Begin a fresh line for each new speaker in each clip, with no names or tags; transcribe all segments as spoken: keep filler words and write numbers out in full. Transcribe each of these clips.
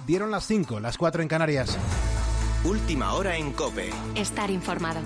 Dieron las cinco, las cuatro en Canarias.
Última hora en COPE.
Estar informado.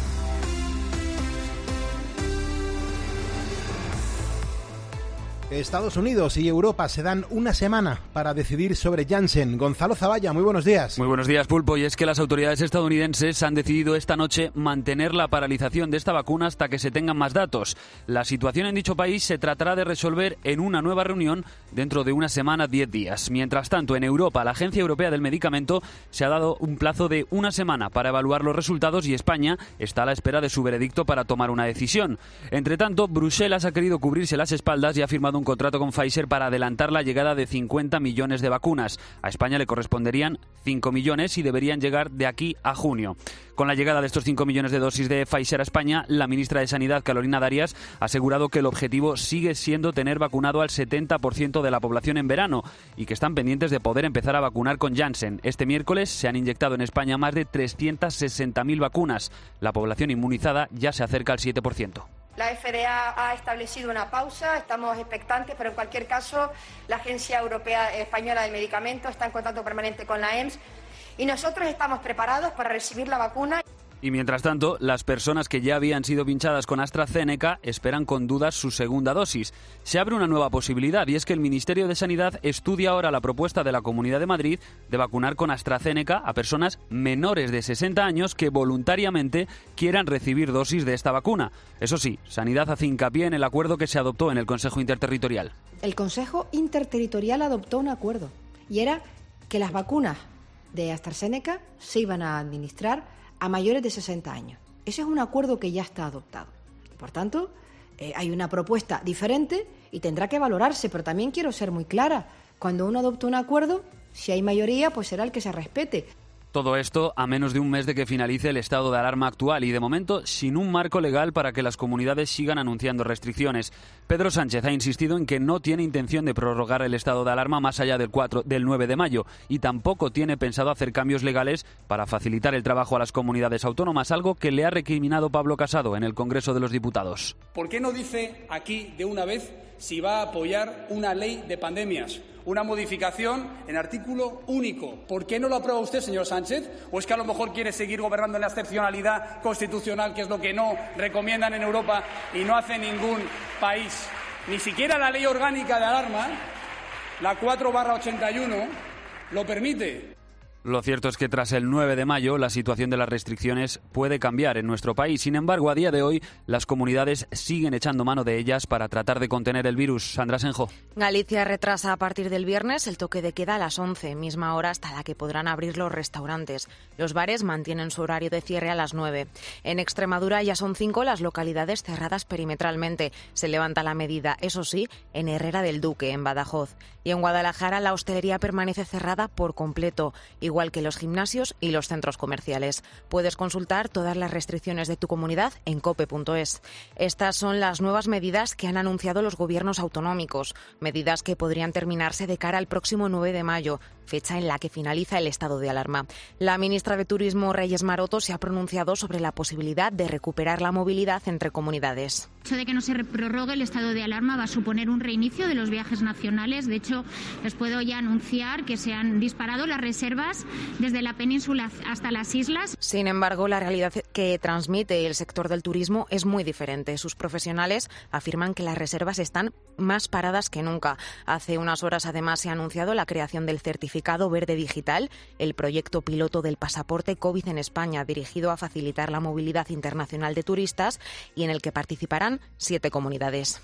Estados Unidos y Europa se dan una semana para decidir sobre Janssen. Gonzalo Zavalla, muy buenos días.
Muy buenos días, Pulpo. Y es que las autoridades estadounidenses han decidido esta noche mantener la paralización de esta vacuna hasta que se tengan más datos. La situación en dicho país se tratará de resolver en una nueva reunión dentro de una semana, diez días. Mientras tanto, en Europa, la Agencia Europea del Medicamento se ha dado un plazo de una semana para evaluar los resultados y España está a la espera de su veredicto para tomar una decisión. Entre tanto, Bruselas ha querido cubrirse las espaldas y ha firmado un contrato con Pfizer para adelantar la llegada de cincuenta millones de vacunas. A España le corresponderían cinco millones y deberían llegar de aquí a junio. Con la llegada de estos cinco millones de dosis de Pfizer a España, la ministra de Sanidad, Carolina Darias, ha asegurado que el objetivo sigue siendo tener vacunado al setenta por ciento de la población en verano y que están pendientes de poder empezar a vacunar con Janssen. Este miércoles se han inyectado en España más de trescientas sesenta mil vacunas. La población inmunizada ya se acerca al siete por ciento.
La F D A ha establecido una pausa, estamos expectantes, pero en cualquier caso la Agencia Europea Española de Medicamentos está en contacto permanente con la E M S y nosotros estamos preparados para recibir la vacuna.
Y mientras tanto, las personas que ya habían sido pinchadas con AstraZeneca esperan con dudas su segunda dosis. Se abre una nueva posibilidad y es que el Ministerio de Sanidad estudia ahora la propuesta de la Comunidad de Madrid de vacunar con AstraZeneca a personas menores de sesenta años que voluntariamente quieran recibir dosis de esta vacuna. Eso sí, Sanidad hace hincapié en el acuerdo que se adoptó en el Consejo Interterritorial.
El Consejo Interterritorial adoptó un acuerdo y era que las vacunas de AstraZeneca se iban a administrar a mayores de sesenta años. Ese es un acuerdo que ya está adoptado. Por tanto, eh, hay una propuesta diferente y tendrá que valorarse, pero también quiero ser muy clara. Cuando uno adopta un acuerdo, si hay mayoría, pues será el que se respete.
Todo esto a menos de un mes de que finalice el estado de alarma actual y, de momento, sin un marco legal para que las comunidades sigan anunciando restricciones. Pedro Sánchez ha insistido en que no tiene intención de prorrogar el estado de alarma más allá del, cuatro, del nueve de mayo y tampoco tiene pensado hacer cambios legales para facilitar el trabajo a las comunidades autónomas, algo que le ha recriminado Pablo Casado en el Congreso de los Diputados.
¿Por qué no dice aquí de una vez si va a apoyar una ley de pandemias? Una modificación en artículo único. ¿Por qué no lo aprueba usted, señor Sánchez? ¿O es que a lo mejor quiere seguir gobernando en la excepcionalidad constitucional, que es lo que no recomiendan en Europa y no hace ningún país? Ni siquiera la ley orgánica de alarma, la cuatro barra ochenta y uno, lo permite.
Lo cierto es que tras el nueve de mayo la situación de las restricciones puede cambiar en nuestro país. Sin embargo, a día de hoy las comunidades siguen echando mano de ellas para tratar de contener el virus. Sandra Senjo.
Galicia retrasa a partir del viernes el toque de queda a las once, misma hora hasta la que podrán abrir los restaurantes. Los bares mantienen su horario de cierre a las nueve. En Extremadura ya son cinco las localidades cerradas perimetralmente. Se levanta la medida, eso sí, en Herrera del Duque, en Badajoz. Y en Guadalajara la hostelería permanece cerrada por completo, igual que los gimnasios y los centros comerciales. Puedes consultar todas las restricciones de tu comunidad en cope punto es. Estas son las nuevas medidas que han anunciado los gobiernos autonómicos, medidas que podrían terminarse de cara al próximo nueve de mayo, fecha en la que finaliza el estado de alarma. La ministra de Turismo, Reyes Maroto, se ha pronunciado sobre la posibilidad de recuperar la movilidad entre comunidades.
El hecho de que no se prorrogue el estado de alarma va a suponer un reinicio de los viajes nacionales. De hecho, les puedo ya anunciar que se han disparado las reservas desde la península hasta las islas.
Sin embargo, la realidad que transmite el sector del turismo es muy diferente. Sus profesionales afirman que las reservas están más paradas que nunca. Hace unas horas, además, se ha anunciado la creación del certificado verde digital, el proyecto piloto del pasaporte COVID en España, dirigido a facilitar la movilidad internacional de turistas y en el que participarán siete comunidades.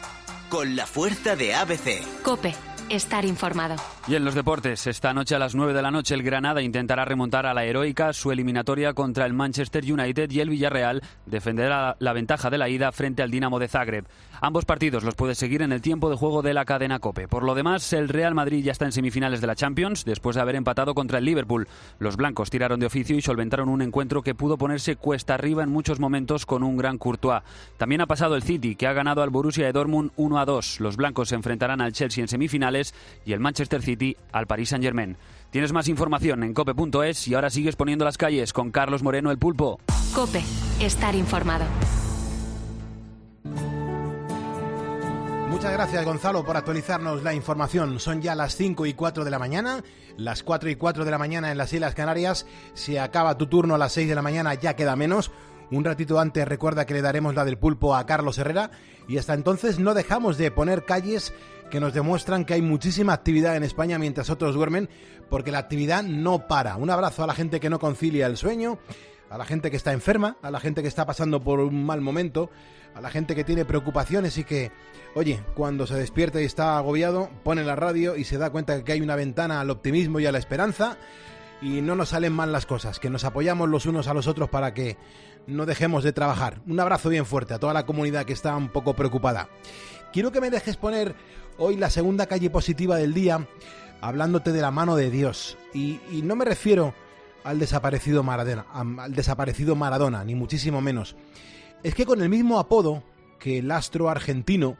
Con la fuerza de A B C.
COPE. Estar informado.
Y en los deportes, esta noche a las nueve de la noche el Granada intentará remontar a la heroica su eliminatoria contra el Manchester United y el Villarreal defenderá la ventaja de la ida frente al Dinamo de Zagreb. Ambos partidos los puedes seguir en el tiempo de juego de la cadena COPE. Por lo demás, el Real Madrid ya está en semifinales de la Champions después de haber empatado contra el Liverpool. Los blancos tiraron de oficio y solventaron un encuentro que pudo ponerse cuesta arriba en muchos momentos con un gran Courtois. También ha pasado el City, que ha ganado al Borussia de Dortmund uno a dos. Los blancos se enfrentarán al Chelsea en semifinales y el Manchester City al Paris Saint-Germain. Tienes más información en cope punto es y ahora sigues poniendo las calles con Carlos Moreno, el Pulpo.
COPE. Estar informado.
Muchas gracias, Gonzalo, por actualizarnos la información. Son ya las cinco y cuatro de la mañana, las cuatro y cuatro de la mañana en las Islas Canarias. Se acaba tu turno a las seis de la mañana, ya queda menos. Un ratito antes recuerda que le daremos la del pulpo a Carlos Herrera y hasta entonces no dejamos de poner calles que nos demuestran que hay muchísima actividad en España mientras otros duermen, porque la actividad no para. Un abrazo a la gente que no concilia el sueño, a la gente que está enferma, a la gente que está pasando por un mal momento, a la gente que tiene preocupaciones y que, oye, cuando se despierta y está agobiado, pone la radio y se da cuenta de que hay una ventana al optimismo y a la esperanza y no nos salen mal las cosas, que nos apoyamos los unos a los otros para que no dejemos de trabajar. Un abrazo bien fuerte a toda la comunidad que está un poco preocupada. Quiero que me dejes poner hoy la segunda calle positiva del día, hablándote de la mano de Dios. Y, y no me refiero al desaparecido Maradona, al desaparecido Maradona, ni muchísimo menos. Es que con el mismo apodo que el astro argentino,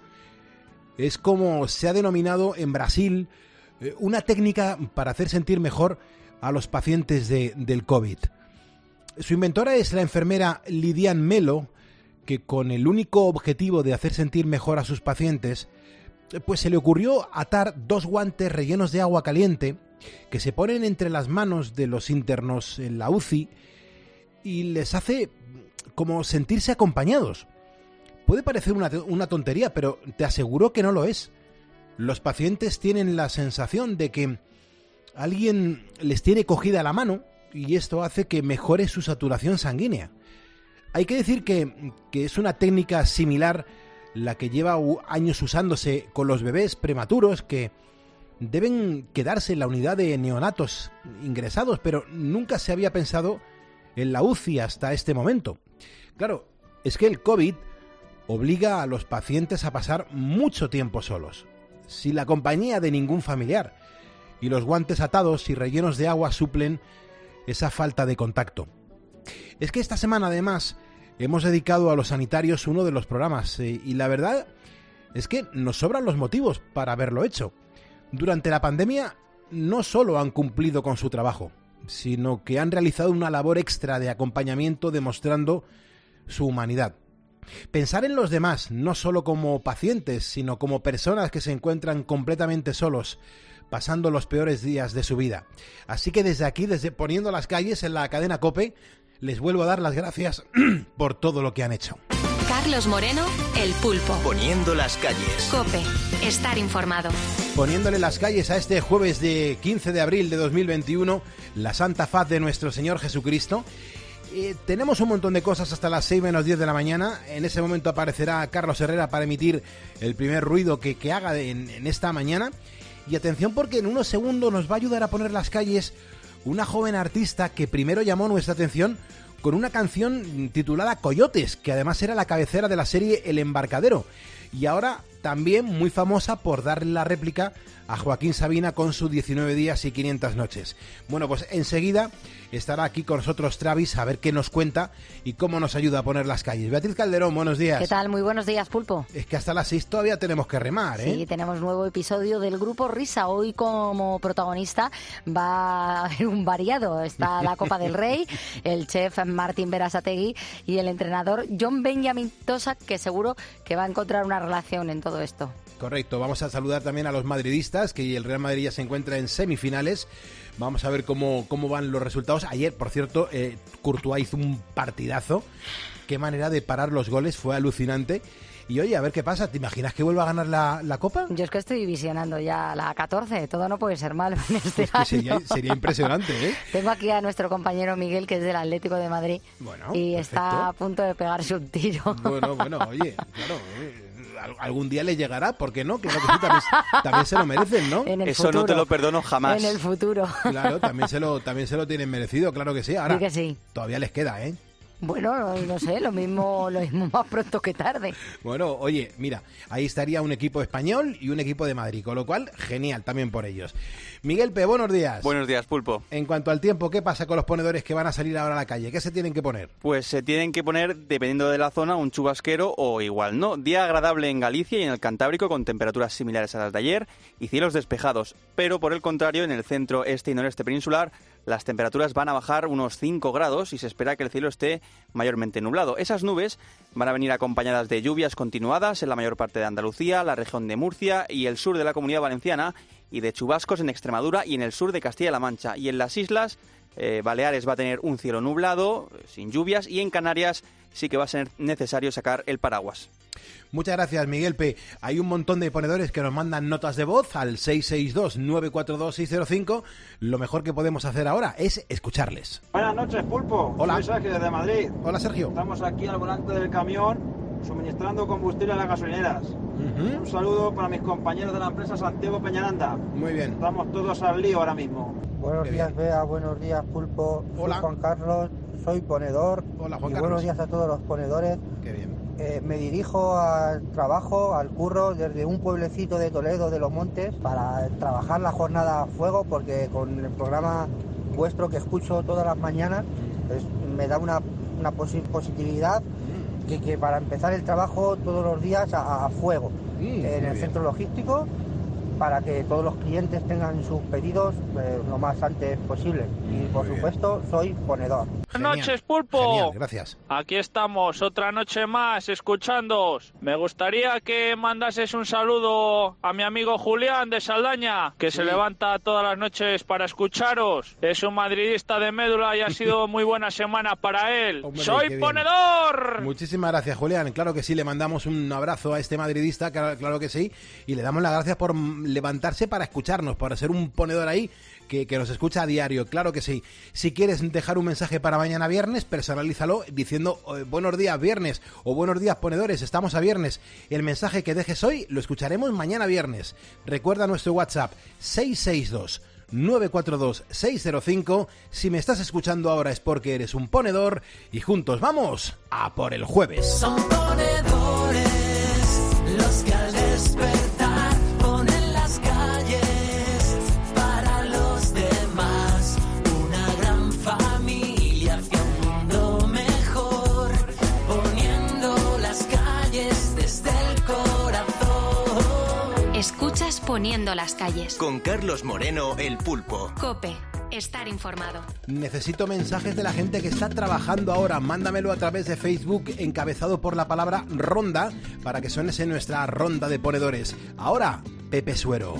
es como se ha denominado en Brasil eh, una técnica para hacer sentir mejor a los pacientes de, del COVID. Su inventora es la enfermera Lidiane Melo, que con el único objetivo de hacer sentir mejor a sus pacientes, pues se le ocurrió atar dos guantes rellenos de agua caliente que se ponen entre las manos de los internos en la U C I y les hace como sentirse acompañados. Puede parecer una, una tontería, pero te aseguro que no lo es. Los pacientes tienen la sensación de que alguien les tiene cogida la mano y esto hace que mejore su saturación sanguínea. Hay que decir que, que es una técnica similar la que lleva años usándose con los bebés prematuros que deben quedarse en la unidad de neonatos ingresados, pero nunca se había pensado en la U C I hasta este momento. Claro, es que el COVID obliga a los pacientes a pasar mucho tiempo solos, sin la compañía de ningún familiar, y los guantes atados y rellenos de agua suplen esa falta de contacto. Es que esta semana, además, hemos dedicado a los sanitarios uno de los programas, eh, y la verdad es que nos sobran los motivos para haberlo hecho. Durante la pandemia no solo han cumplido con su trabajo, sino que han realizado una labor extra de acompañamiento demostrando su humanidad. Pensar en los demás, no solo como pacientes, sino como personas que se encuentran completamente solos, pasando los peores días de su vida. Así que desde aquí, desde Poniendo las Calles en la cadena COPE, les vuelvo a dar las gracias por todo lo que han hecho.
Carlos Moreno, El Pulpo.
Poniendo las Calles.
COPE, estar informado.
Poniéndole las calles a este jueves de quince de abril de dos mil veintiuno, la Santa Faz de nuestro Señor Jesucristo. Eh, tenemos un montón de cosas hasta las seis menos diez de la mañana. En ese momento aparecerá Carlos Herrera para emitir el primer ruido que, que haga en, en esta mañana. Y atención, porque en unos segundos nos va a ayudar a poner las calles una joven artista que primero llamó nuestra atención con una canción titulada Coyotes, que además era la cabecera de la serie El Embarcadero, y ahora también muy famosa por darle la réplica a Joaquín Sabina con sus diecinueve días y quinientas noches. Bueno, pues enseguida estará aquí con nosotros Travis a ver qué nos cuenta y cómo nos ayuda a poner las calles. Beatriz Calderón, buenos días.
¿Qué tal? Muy buenos días, Pulpo.
Es que hasta las seis todavía tenemos que remar, ¿eh?
Sí, tenemos nuevo episodio del Grupo Risa. Hoy como protagonista va a haber un variado. Está la Copa del Rey, el chef Martín Berasategui y el entrenador John Benjamin Tosak, que seguro que va a encontrar una relación en todo esto.
Correcto, vamos a saludar también a los madridistas, que el Real Madrid ya se encuentra en semifinales. Vamos a ver cómo, cómo van los resultados. Ayer, por cierto, eh, Courtois hizo un partidazo. Qué manera de parar los goles, fue alucinante. Y oye, a ver qué pasa. ¿Te imaginas que vuelva a ganar la, la Copa?
Yo es que estoy visionando ya la catorce. Todo no puede ser malo en este
pues que sería, sería impresionante, ¿eh?
Tengo aquí a nuestro compañero Miguel, que es del Atlético de Madrid.
Bueno,
y
perfecto.
Está a punto de pegarse un tiro.
Bueno, bueno, oye, claro... Eh. Algún día le llegará, ¿por qué no? Claro que sí, también, también se lo merecen, ¿no?
Eso
futuro,
no te lo perdono jamás.
En el futuro.
Claro, también se lo, también se lo tienen merecido, claro que sí. Ahora,
sí que sí.
Todavía les queda, ¿eh?
Bueno, no, no sé, lo mismo, lo mismo más pronto que tarde.
Bueno, oye, mira, ahí estaría un equipo español y un equipo de Madrid, con lo cual, genial también por ellos. Miguel P., buenos días.
Buenos días, Pulpo.
En cuanto al tiempo, ¿qué pasa con los ponedores que van a salir ahora a la calle? ¿Qué se tienen que poner?
Pues se tienen que poner, dependiendo de la zona, un chubasquero o igual no. Día agradable en Galicia y en el Cantábrico, con temperaturas similares a las de ayer y cielos despejados. Pero, por el contrario, en el centro, este y noreste peninsular, las temperaturas van a bajar unos cinco grados y se espera que el cielo esté mayormente nublado. Esas nubes van a venir acompañadas de lluvias continuadas en la mayor parte de Andalucía, la región de Murcia y el sur de la Comunidad Valenciana, y de chubascos en Extremadura y en el sur de Castilla-La Mancha. Y en las islas eh, Baleares va a tener un cielo nublado, sin lluvias, y en Canarias sí que va a ser necesario sacar el paraguas.
Muchas gracias, Miguel P. Hay un montón de ponedores que nos mandan notas de voz al seis seis dos, nueve cuatro dos, seis cero cinco. Lo mejor que podemos hacer ahora es escucharles.
Buenas noches, Pulpo.
Hola.
Soy Sergio desde Madrid.
Hola, Sergio.
Estamos aquí al volante del camión suministrando combustible a las gasolineras. Uh-huh. Un saludo para mis compañeros de la empresa Santiago Peñaranda.
Muy bien.
Estamos todos al lío ahora mismo.
Buenos
Qué
días,
bien.
Bea. Buenos días, Pulpo.
Hola.
Soy Juan Carlos. Soy ponedor.
Hola, Juan
y
Carlos.
buenos días a todos los ponedores.
Qué bien.
Eh, me dirijo al trabajo, al curro, desde un pueblecito de Toledo de los Montes, para trabajar la jornada a fuego, porque con el programa vuestro que escucho todas las mañanas, pues, me da una, una posi- positividad que, que para empezar el trabajo todos los días a, a fuego,
Mm,
en
muy
el
bien.
centro logístico, para que todos los clientes tengan sus pedidos eh, lo más antes posible. Y por
bien.
supuesto, soy ponedor.
Genial.
Buenas noches, Pulpo.
Genial, gracias.
Aquí estamos, otra noche más, escuchándoos. Me gustaría que mandases un saludo a mi amigo Julián de Saldaña, que
Sí.
se levanta todas las noches para escucharos. Es un madridista de médula y ha sido muy buena semana para él.
Hombre, qué
¡Soy
bien.
ponedor!
Muchísimas gracias, Julián. Claro que sí, le mandamos un abrazo a este madridista, claro, claro que sí, y le damos las gracias por levantarse para escucharnos, por ser un ponedor ahí que, que nos escucha a diario, claro que sí. Si quieres dejar un mensaje para mañana viernes, personalízalo diciendo eh, buenos días viernes o buenos días ponedores, estamos a viernes. El mensaje que dejes hoy lo escucharemos mañana viernes. Recuerda nuestro WhatsApp seis seis dos, nueve cuatro dos, seis cero cinco. Si me estás escuchando ahora es porque eres un ponedor y juntos vamos a por el jueves.
Son ponedores los que al despertar ponen las calles para los demás. Una gran familia hacia un mundo mejor, poniendo las calles desde el corazón.
Escuchas Poniendo las calles.
Con Carlos Moreno, el Pulpo.
COPE. Estar informado.
Necesito mensajes de la gente que está trabajando ahora. Mándamelo a través de Facebook, encabezado por la palabra ronda, para que suenes en nuestra ronda de ponedores. Ahora, Pepe Suero.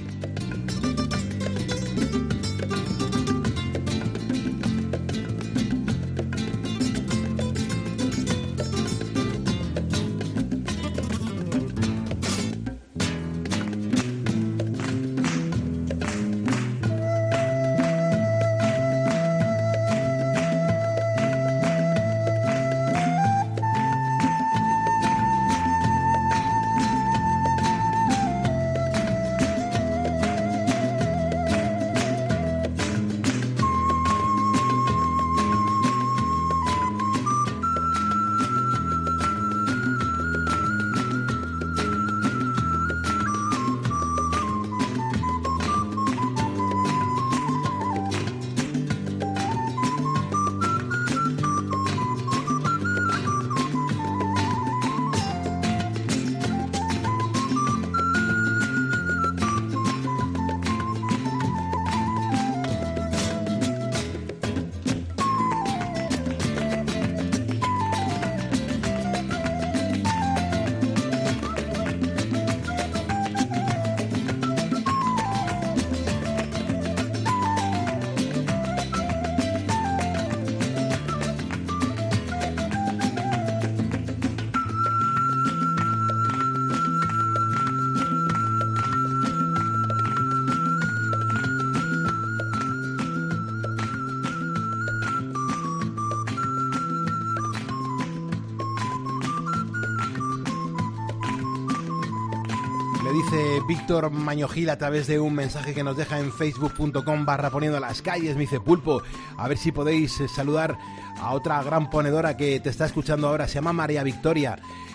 Dice Víctor Mañojil a través de un mensaje que nos deja en facebook punto com barra poniendo las calles. Me dice: Pulpo, a ver si podéis saludar a otra gran ponedora que te está escuchando ahora. Se llama María Victoria.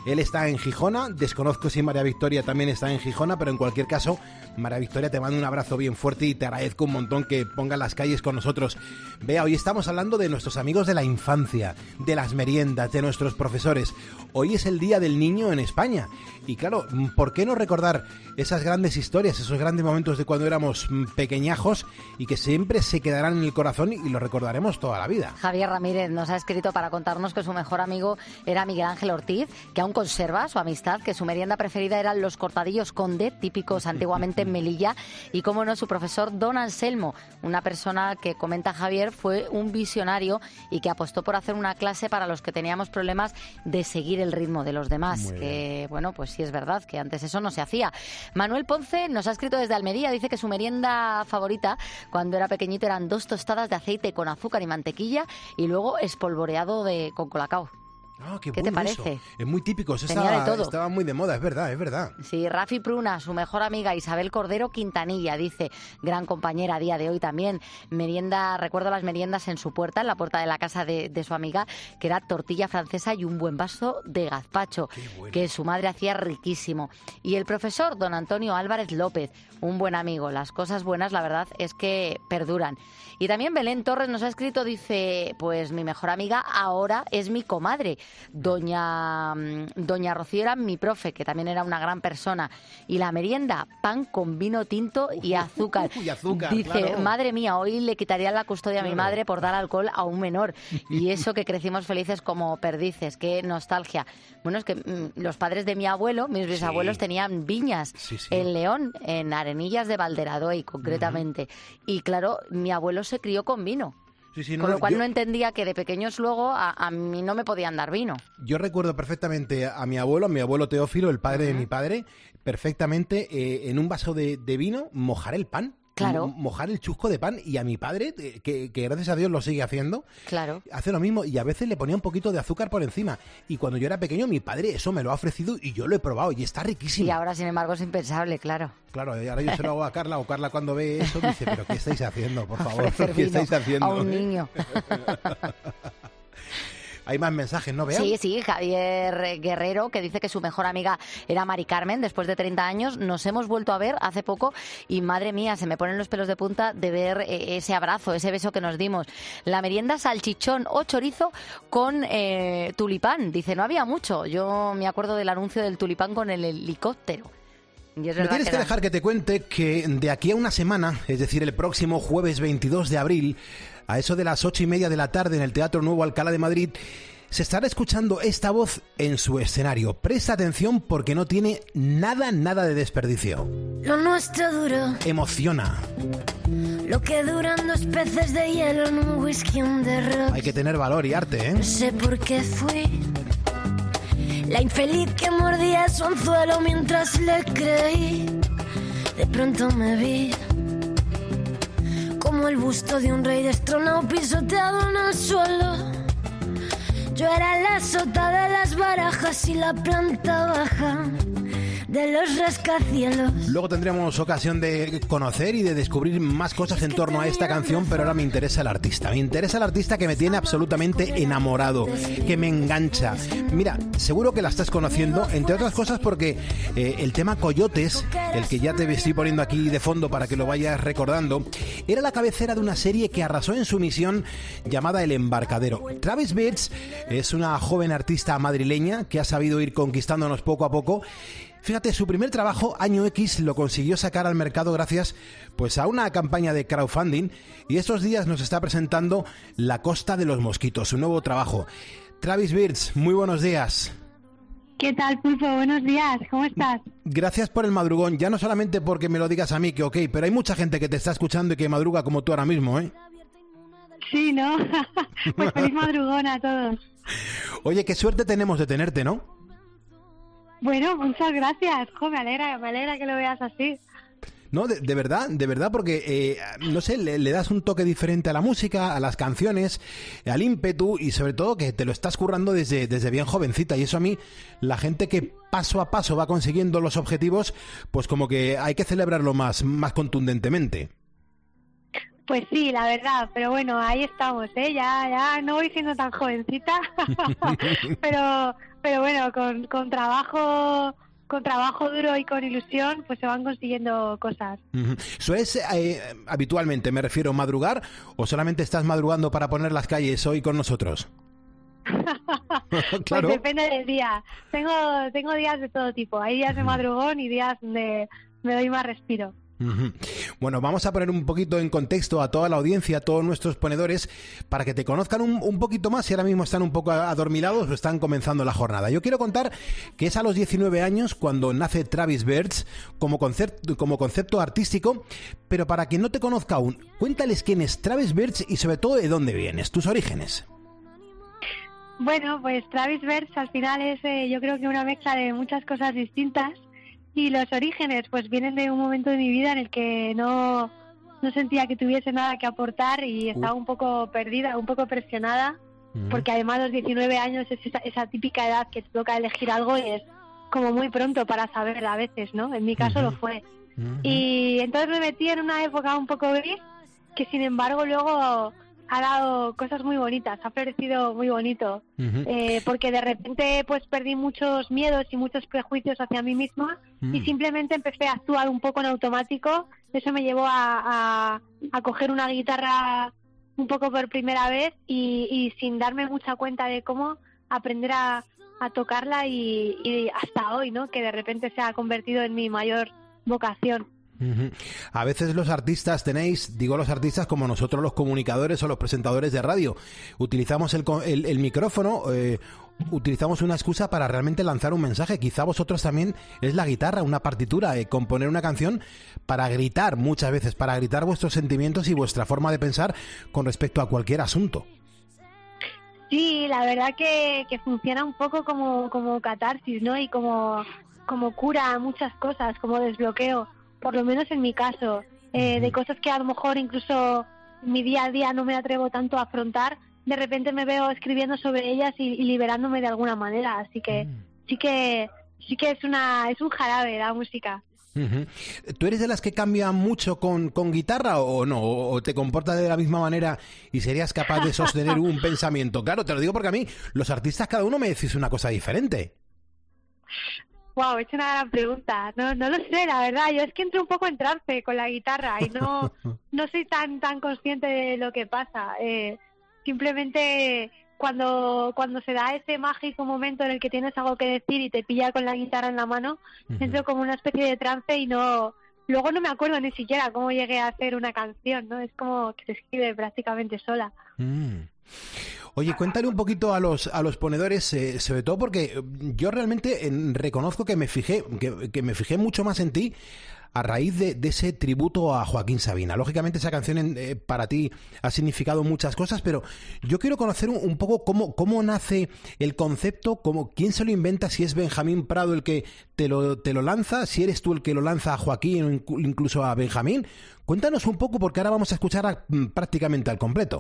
Él está en Gijona, desconozco si María Victoria también está en Gijona, pero en cualquier caso, María Victoria, te mando un abrazo bien fuerte y te agradezco un montón que pongas las calles con nosotros. Vea, hoy estamos hablando de nuestros amigos de la infancia, de las meriendas, de nuestros profesores. Hoy es el Día del Niño en España. Y claro, ¿por qué no recordar esas grandes historias, esos grandes momentos de cuando éramos pequeñajos y que siempre se quedarán en el corazón y los recordaremos toda la vida?
Javier Ramírez nos ha escrito para contarnos que su mejor amigo era Miguel Ángel Ortiz, que aún conserva su amistad, que su merienda preferida eran los cortadillos Conde, típicos antiguamente en Melilla, y cómo no, su profesor Don Anselmo, una persona que, comenta Javier, fue un visionario y que apostó por hacer una clase para los que teníamos problemas de seguir el ritmo de los demás, que bueno, pues sí es verdad que antes eso no se hacía. Manuel Ponce nos ha escrito desde Almería, dice que su merienda favorita cuando era pequeñito eran dos tostadas de aceite con azúcar y mantequilla y luego espolvoreado de con colacao.
Oh, qué
¿Qué
bueno
te parece?
Eso. Es muy típico, eso
Tenía
estaba,
de todo.
estaba muy de moda, es verdad, es verdad.
Sí, Rafi Pruna, su mejor amiga Isabel Cordero Quintanilla, dice, gran compañera a día de hoy también. Merienda, recuerdo las meriendas en su puerta, en la puerta de la casa de, de su amiga, que era tortilla francesa y un buen vaso de gazpacho, bueno, que su madre hacía riquísimo. Y el profesor don Antonio Álvarez López, un buen amigo. Las cosas buenas, la verdad, es que perduran. Y también Belén Torres nos ha escrito, dice, pues mi mejor amiga ahora es mi comadre. Doña, Doña Rocío era mi profe, que también era una gran persona. Y la merienda, pan con vino tinto y azúcar.
Y azúcar,
dice,
claro.
Madre mía, hoy le quitaría la custodia claro. a mi madre por dar alcohol a un menor. Y eso que crecimos felices como perdices. Qué nostalgia. Bueno, es que mmm, los padres de mi abuelo, mis bisabuelos, sí. tenían viñas
sí, sí.
en León, en Arenillas de Valderadoy, concretamente. Uh-huh. Y claro, mi abuelo se crió con vino. Sí, sí, no, con lo cual yo, no entendía que de pequeños luego a, a mí no me podían dar vino.
Yo recuerdo perfectamente a mi abuelo, a mi abuelo Teófilo, el padre uh-huh. de mi padre, perfectamente eh, en un vaso de, de vino mojar el pan.
Claro.
Mojar el chusco de pan, y a mi padre, que, que gracias a Dios lo sigue haciendo,
claro.
hace lo mismo, y a veces le ponía un poquito de azúcar por encima. Y cuando yo era pequeño, mi padre eso me lo ha ofrecido y yo lo he probado y está riquísimo.
Y ahora, sin embargo, es impensable, claro.
Claro, ahora yo se lo hago a Carla, o Carla cuando ve eso dice, pero ¿qué estáis haciendo, por favor? ¿Qué estáis haciendo?
A un niño.
Hay más mensajes, ¿no, Bea?
Sí, sí, Javier Guerrero, que dice que su mejor amiga era Mari Carmen, después de treinta años. Nos hemos vuelto a ver hace poco y, madre mía, se me ponen los pelos de punta de ver ese abrazo, ese beso que nos dimos. La merienda salchichón o chorizo con eh, tulipán. Dice, no había mucho. Yo me acuerdo del anuncio del tulipán con el helicóptero.
Me tienes que, que dejar que te cuente que de aquí a una semana, es decir, el próximo jueves veintidós de abril, a eso de las ocho y media de la tarde en el Teatro Nuevo Alcalá de Madrid, se estará escuchando esta voz en su escenario. Presta atención porque no tiene nada, nada de desperdicio.
Lo nuestro duró.
Emociona.
Lo que duran dos peces de hielo en un whisky on the rocks.
Hay que tener valor y arte, ¿eh?
No sé por qué fui la infeliz que mordía su anzuelo mientras le creí. De pronto me vi como el busto de un rey destronado pisoteado en el suelo. Yo era la sota de las barajas y la planta baja de los rascacielos.
Luego tendremos ocasión de conocer y de descubrir más cosas en torno a esta canción, pero ahora me interesa el artista. Me interesa el artista que me tiene absolutamente enamorado, que me engancha. Mira, seguro que la estás conociendo, entre otras cosas porque eh, el tema Coyotes, el que ya te estoy poniendo aquí de fondo para que lo vayas recordando, era la cabecera de una serie que arrasó en su misión llamada El Embarcadero. Travis Birds es una joven artista madrileña que ha sabido ir conquistándonos poco a poco. Fíjate, su primer trabajo, Año X, lo consiguió sacar al mercado gracias pues, a una campaña de crowdfunding, y estos días nos está presentando La Costa de los Mosquitos, su nuevo trabajo. Travis Birds, muy buenos días.
¿Qué tal, Pulpo? Buenos días, ¿cómo estás?
Gracias por el madrugón, ya no solamente porque me lo digas a mí, que ok, pero hay mucha gente que te está escuchando y que madruga como tú ahora mismo, ¿eh?
Sí, ¿no? Pues feliz madrugón a todos.
Oye, qué suerte tenemos de tenerte, ¿no?
Bueno, muchas gracias. Jo, me alegra, me alegra que lo veas así.
No, de, de verdad, de verdad, porque, eh, no sé, le, le das un toque diferente a la música, a las canciones, al ímpetu, y sobre todo que te lo estás currando desde, desde bien jovencita. Y eso a mí, la gente que paso a paso va consiguiendo los objetivos, pues como que hay que celebrarlo más, más contundentemente.
Pues sí, la verdad, pero bueno, ahí estamos, ¿eh? Ya, ya no voy siendo tan jovencita, pero... pero pero bueno, con, con trabajo... con trabajo duro y con ilusión, pues se van consiguiendo cosas.
Uh-huh. ¿Sueles eh, habitualmente, me refiero, madrugar o solamente estás madrugando para poner las calles hoy con nosotros?
Claro. Pues depende del día. Tengo, tengo días de todo tipo. Hay días de madrugón y días donde me doy más respiro.
Uh-huh. Bueno, vamos a poner un poquito en contexto a toda la audiencia, a todos nuestros ponedores, para que te conozcan un, un poquito más, si ahora mismo están un poco adormilados o están comenzando la jornada. Yo quiero contar que es a los diecinueve años cuando nace Travis Birds como concepto, como concepto artístico, pero para quien no te conozca aún, cuéntales quién es Travis Birds y sobre todo de dónde vienes, tus orígenes.
Bueno, pues Travis Birds al final es eh, yo creo que una mezcla de muchas cosas distintas. Y los orígenes pues vienen de un momento de mi vida en el que no, no sentía que tuviese nada que aportar y estaba un poco perdida, un poco presionada, uh-huh. porque además los diecinueve años es esa, esa típica edad que te toca elegir algo y es como muy pronto para saber a veces, ¿no? En mi caso uh-huh. lo fue. Uh-huh. Y entonces me metí en una época un poco gris que sin embargo luego ha dado cosas muy bonitas, ha florecido muy bonito, uh-huh. eh, porque de repente pues perdí muchos miedos y muchos prejuicios hacia mí misma uh-huh. y simplemente empecé a actuar un poco en automático. Eso me llevó a, a, a coger una guitarra un poco por primera vez y, y sin darme mucha cuenta de cómo aprender a, a tocarla y, y hasta hoy, ¿no? Que de repente se ha convertido en mi mayor vocación.
Uh-huh. A veces los artistas tenéis, digo los artistas como nosotros los comunicadores o los presentadores de radio, utilizamos el, el, el micrófono, eh, utilizamos una excusa para realmente lanzar un mensaje. Quizá vosotros también es la guitarra, una partitura, eh, componer una canción para gritar muchas veces, para gritar vuestros sentimientos y vuestra forma de pensar con respecto a cualquier asunto.
Sí, la verdad que, que funciona un poco como, como catarsis, ¿no? Y como, como cura muchas cosas, como desbloqueo. Por lo menos en mi caso, eh, de cosas que a lo mejor incluso mi día a día no me atrevo tanto a afrontar, de repente me veo escribiendo sobre ellas y, y liberándome de alguna manera, así que mm. sí que sí que es una es un jarabe la música.
Uh-huh. ¿Tú eres de las que cambian mucho con, con guitarra o no? ¿O te comportas de la misma manera y serías capaz de sostener un pensamiento? Claro, te lo digo porque a mí los artistas cada uno me decís una cosa diferente.
Wow, es una gran pregunta. No, no lo sé, la verdad. Yo es que entro un poco en trance con la guitarra y no, no soy tan, tan consciente de lo que pasa. Eh, simplemente cuando, cuando se da ese mágico momento en el que tienes algo que decir y te pilla con la guitarra en la mano, uh-huh. entro como una especie de trance y no, luego no me acuerdo ni siquiera cómo llegué a hacer una canción, ¿no? Es como que se escribe prácticamente sola.
Mm. Oye, cuéntale un poquito a los a los ponedores, eh, sobre todo porque yo realmente eh, reconozco que me fijé que, que me fijé mucho más en ti a raíz de, de ese tributo a Joaquín Sabina. Lógicamente esa canción eh, para ti ha significado muchas cosas, pero yo quiero conocer un, un poco cómo cómo nace el concepto, cómo, quién se lo inventa, si es Benjamín Prado el que te lo te lo lanza, si eres tú el que lo lanza a Joaquín o incluso a Benjamín. Cuéntanos un poco porque ahora vamos a escuchar a, prácticamente al completo.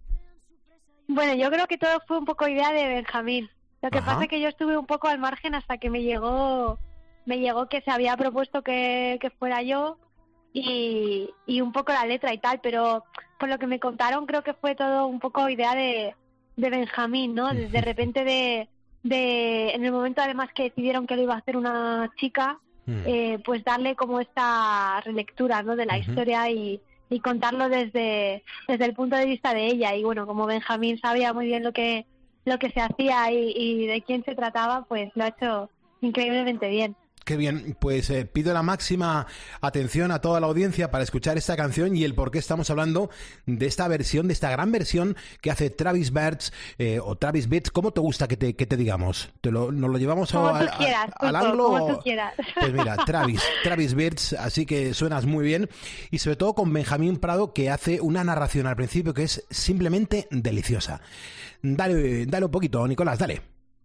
Bueno, yo creo que todo fue un poco idea de Benjamín. Lo que
Ajá.
pasa es que yo estuve un poco al margen hasta que me llegó me llegó que se había propuesto que, que fuera yo y, y un poco la letra y tal, pero por lo que me contaron creo que fue todo un poco idea de, de Benjamín, ¿no? De, de repente de, de en el momento además que decidieron que lo iba a hacer una chica, eh, pues darle como esta relectura, ¿no? De la uh-huh. historia y y contarlo desde desde el punto de vista de ella. Y bueno, como Benjamín sabía muy bien lo que lo que se hacía y, y de quién se trataba, pues lo ha hecho increíblemente bien.
Qué bien, pues eh, pido la máxima atención a toda la audiencia para escuchar esta canción y el por qué estamos hablando de esta versión, de esta gran versión que hace Travis Birds eh, o Travis Birds. ¿Cómo te gusta que te, que te digamos? ¿Te lo, ¿Nos lo llevamos
como
a,
tú quieras,
a, al
Pulpo,
anglo?
Como tú quieras.
Pues mira, Travis, Travis Birds, así que suenas muy bien y sobre todo con Benjamín Prado que hace una narración al principio que es simplemente deliciosa. Dale, dale un poquito, Nicolás, dale.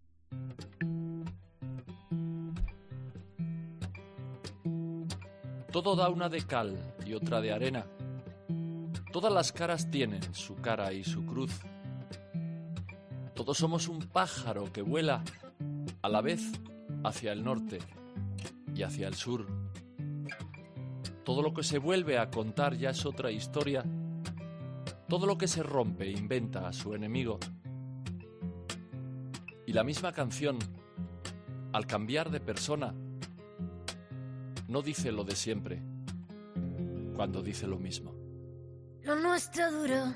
Todo da una de cal y otra de arena. Todas las caras tienen su cara y su cruz. Todos somos un pájaro que vuela a la vez hacia el norte y hacia el sur. Todo lo que se vuelve a contar ya es otra historia. Todo lo que se rompe inventa a su enemigo. Y la misma canción al cambiar de persona, no dice lo de siempre cuando dice lo mismo.
Lo nuestro duró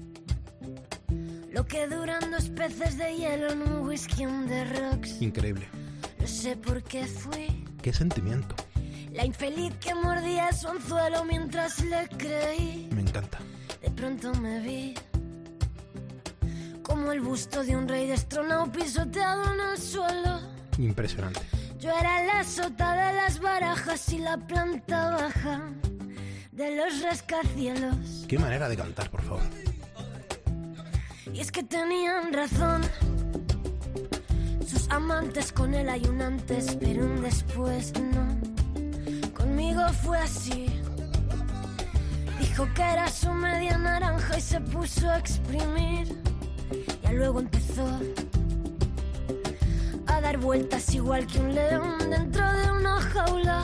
lo que duran dos peces de hielo en un whisky on the rocks.
Increíble.
No sé por qué fui
Qué sentimiento.
la infeliz que mordía su anzuelo mientras le creí.
Me encanta.
De pronto me vi como el busto de un rey destronado pisoteado en el suelo.
Impresionante.
Yo era la sota de las barajas y la planta baja de los rascacielos.
Qué manera de cantar, por favor.
Y es que tenían razón sus amantes, con él hay un antes, pero un después no. Conmigo fue así. Dijo que era su media naranja y se puso a exprimir. Ya luego empezó a dar vueltas igual que un león dentro de una jaula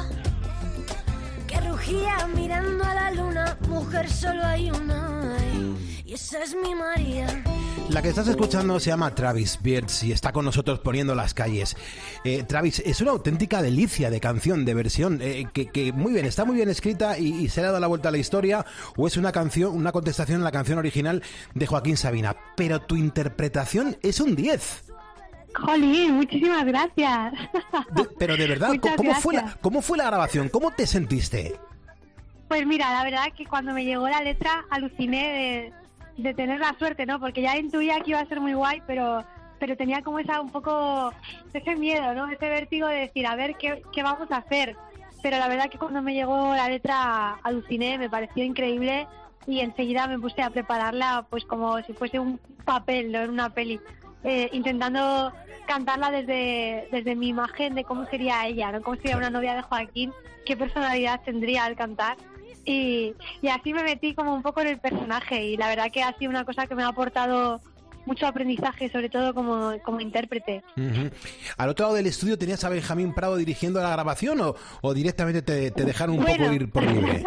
que rugía mirando a la luna. Mujer solo hay una, y esa es mi María.
La que estás escuchando se llama Travis Beards y está con nosotros poniendo las calles. Eh, Travis, es una auténtica delicia de canción, de versión, eh, que, que muy bien, está muy bien escrita y, y se le ha dado la vuelta a la historia, o es una canción, una contestación a la canción original de Joaquín Sabina. Pero tu interpretación es un diez.
Jolín, muchísimas gracias.
De, pero de verdad,
Muchas
¿cómo fue, la,
gracias.
¿cómo fue la grabación? ¿Cómo te sentiste?
Pues mira, la verdad que cuando me llegó la letra aluciné de, de tener la suerte, ¿no? Porque ya intuía que iba a ser muy guay, pero pero tenía como esa un poco ese miedo, ¿no? Ese vértigo de decir, a ver, ¿qué, qué vamos a hacer? Pero la verdad que cuando me llegó la letra aluciné, me pareció increíble y enseguida me puse a prepararla pues como si fuese un papel, ¿no? En una peli, eh, intentando cantarla desde, desde mi imagen de cómo sería ella, ¿no? Cómo sería una novia de Joaquín, qué personalidad tendría al cantar. Y, y así me metí como un poco en el personaje y la verdad que ha sido una cosa que me ha aportado mucho aprendizaje, sobre todo como, como intérprete.
Uh-huh. ¿Al otro lado del estudio tenías a Benjamín Prado dirigiendo la grabación o, o directamente te, te dejaron un
Bueno.
poco ir por libre?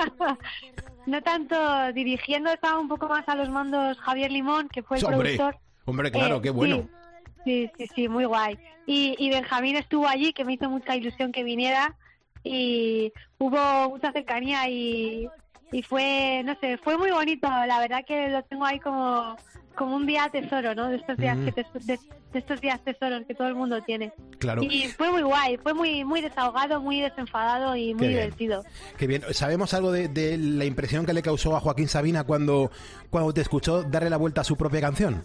No tanto dirigiendo, estaba un poco más a los mandos Javier Limón, que fue el
Hombre,
productor.
hombre, claro,
Eh,
qué bueno.
Sí, sí, sí, sí, muy guay. Y, y Benjamín estuvo allí, que me hizo mucha ilusión que viniera y hubo mucha cercanía y, y fue, no sé, fue muy bonito. La verdad que lo tengo ahí como, como un día tesoro, ¿no? De estos días
Mm.
que te- de, de estos días tesoros que todo el mundo tiene.
Claro.
Y fue muy guay, fue muy muy desahogado, muy desenfadado y muy
Qué bien.
divertido.
Qué bien. ¿Sabemos algo de, de la impresión que le causó a Joaquín Sabina cuando, cuando te escuchó darle la vuelta a su propia canción?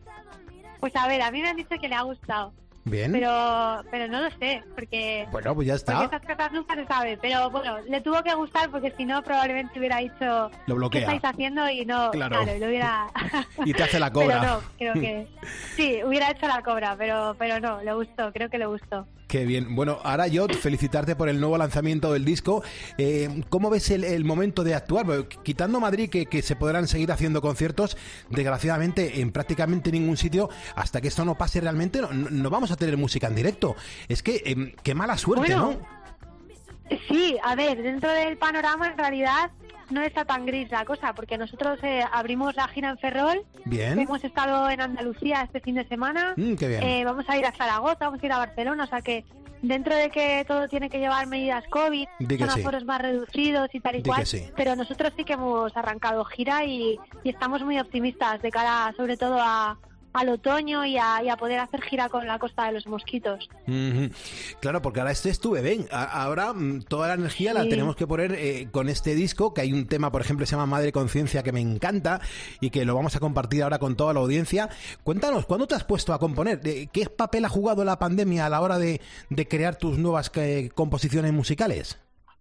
Pues a ver, a mí me han dicho que le ha gustado.
Bien.
Pero pero no lo sé, porque,
Bueno, pues ya
porque
está.
esas cosas nunca se sabe. Pero bueno, le tuvo que gustar porque si no probablemente hubiera dicho
Lo bloquea.
¿qué estáis haciendo? Y no,
Claro.
claro, y lo hubiera...
Y te hace la cobra.
Pero no, creo que... Sí, hubiera hecho la cobra, pero pero no, le gustó, creo que le gustó.
Qué bien. Bueno, ahora yo felicitarte por el nuevo lanzamiento del disco. Eh, ¿Cómo ves el, el momento de actuar? Bueno, quitando Madrid, que, que se podrán seguir haciendo conciertos, desgraciadamente en prácticamente ningún sitio, hasta que esto no pase realmente, no, no vamos a tener música en directo. Es que, eh, qué mala suerte,
Bueno,
¿no?
Sí, a ver, dentro del panorama en realidad no está tan gris la cosa, porque nosotros eh, abrimos la gira en Ferrol,
Bien.
hemos estado en Andalucía este fin de semana,
Mm, qué bien.
eh, vamos a ir a Zaragoza, vamos a ir a Barcelona, o sea que dentro de que todo tiene que llevar medidas COVID,
Di que
son
sí.
aforos más reducidos y tal y
Di
cual,
que sí.
pero nosotros sí que hemos arrancado gira y, y estamos muy optimistas de cara sobre todo a al otoño y a, y a poder hacer gira con la Costa de los Mosquitos.
Ujú. Claro, porque ahora este es tu bebé. A- Ahora mm, toda la energía la
Sí.
tenemos que poner eh, con este disco, que hay un tema, por ejemplo, que se llama Madre Conciencia, que me encanta y que lo vamos a compartir ahora con toda la audiencia. Cuéntanos, ¿cuándo te has puesto a componer? Eh, ¿Qué papel ha jugado la pandemia a la hora de, de crear tus nuevas eh, composiciones musicales?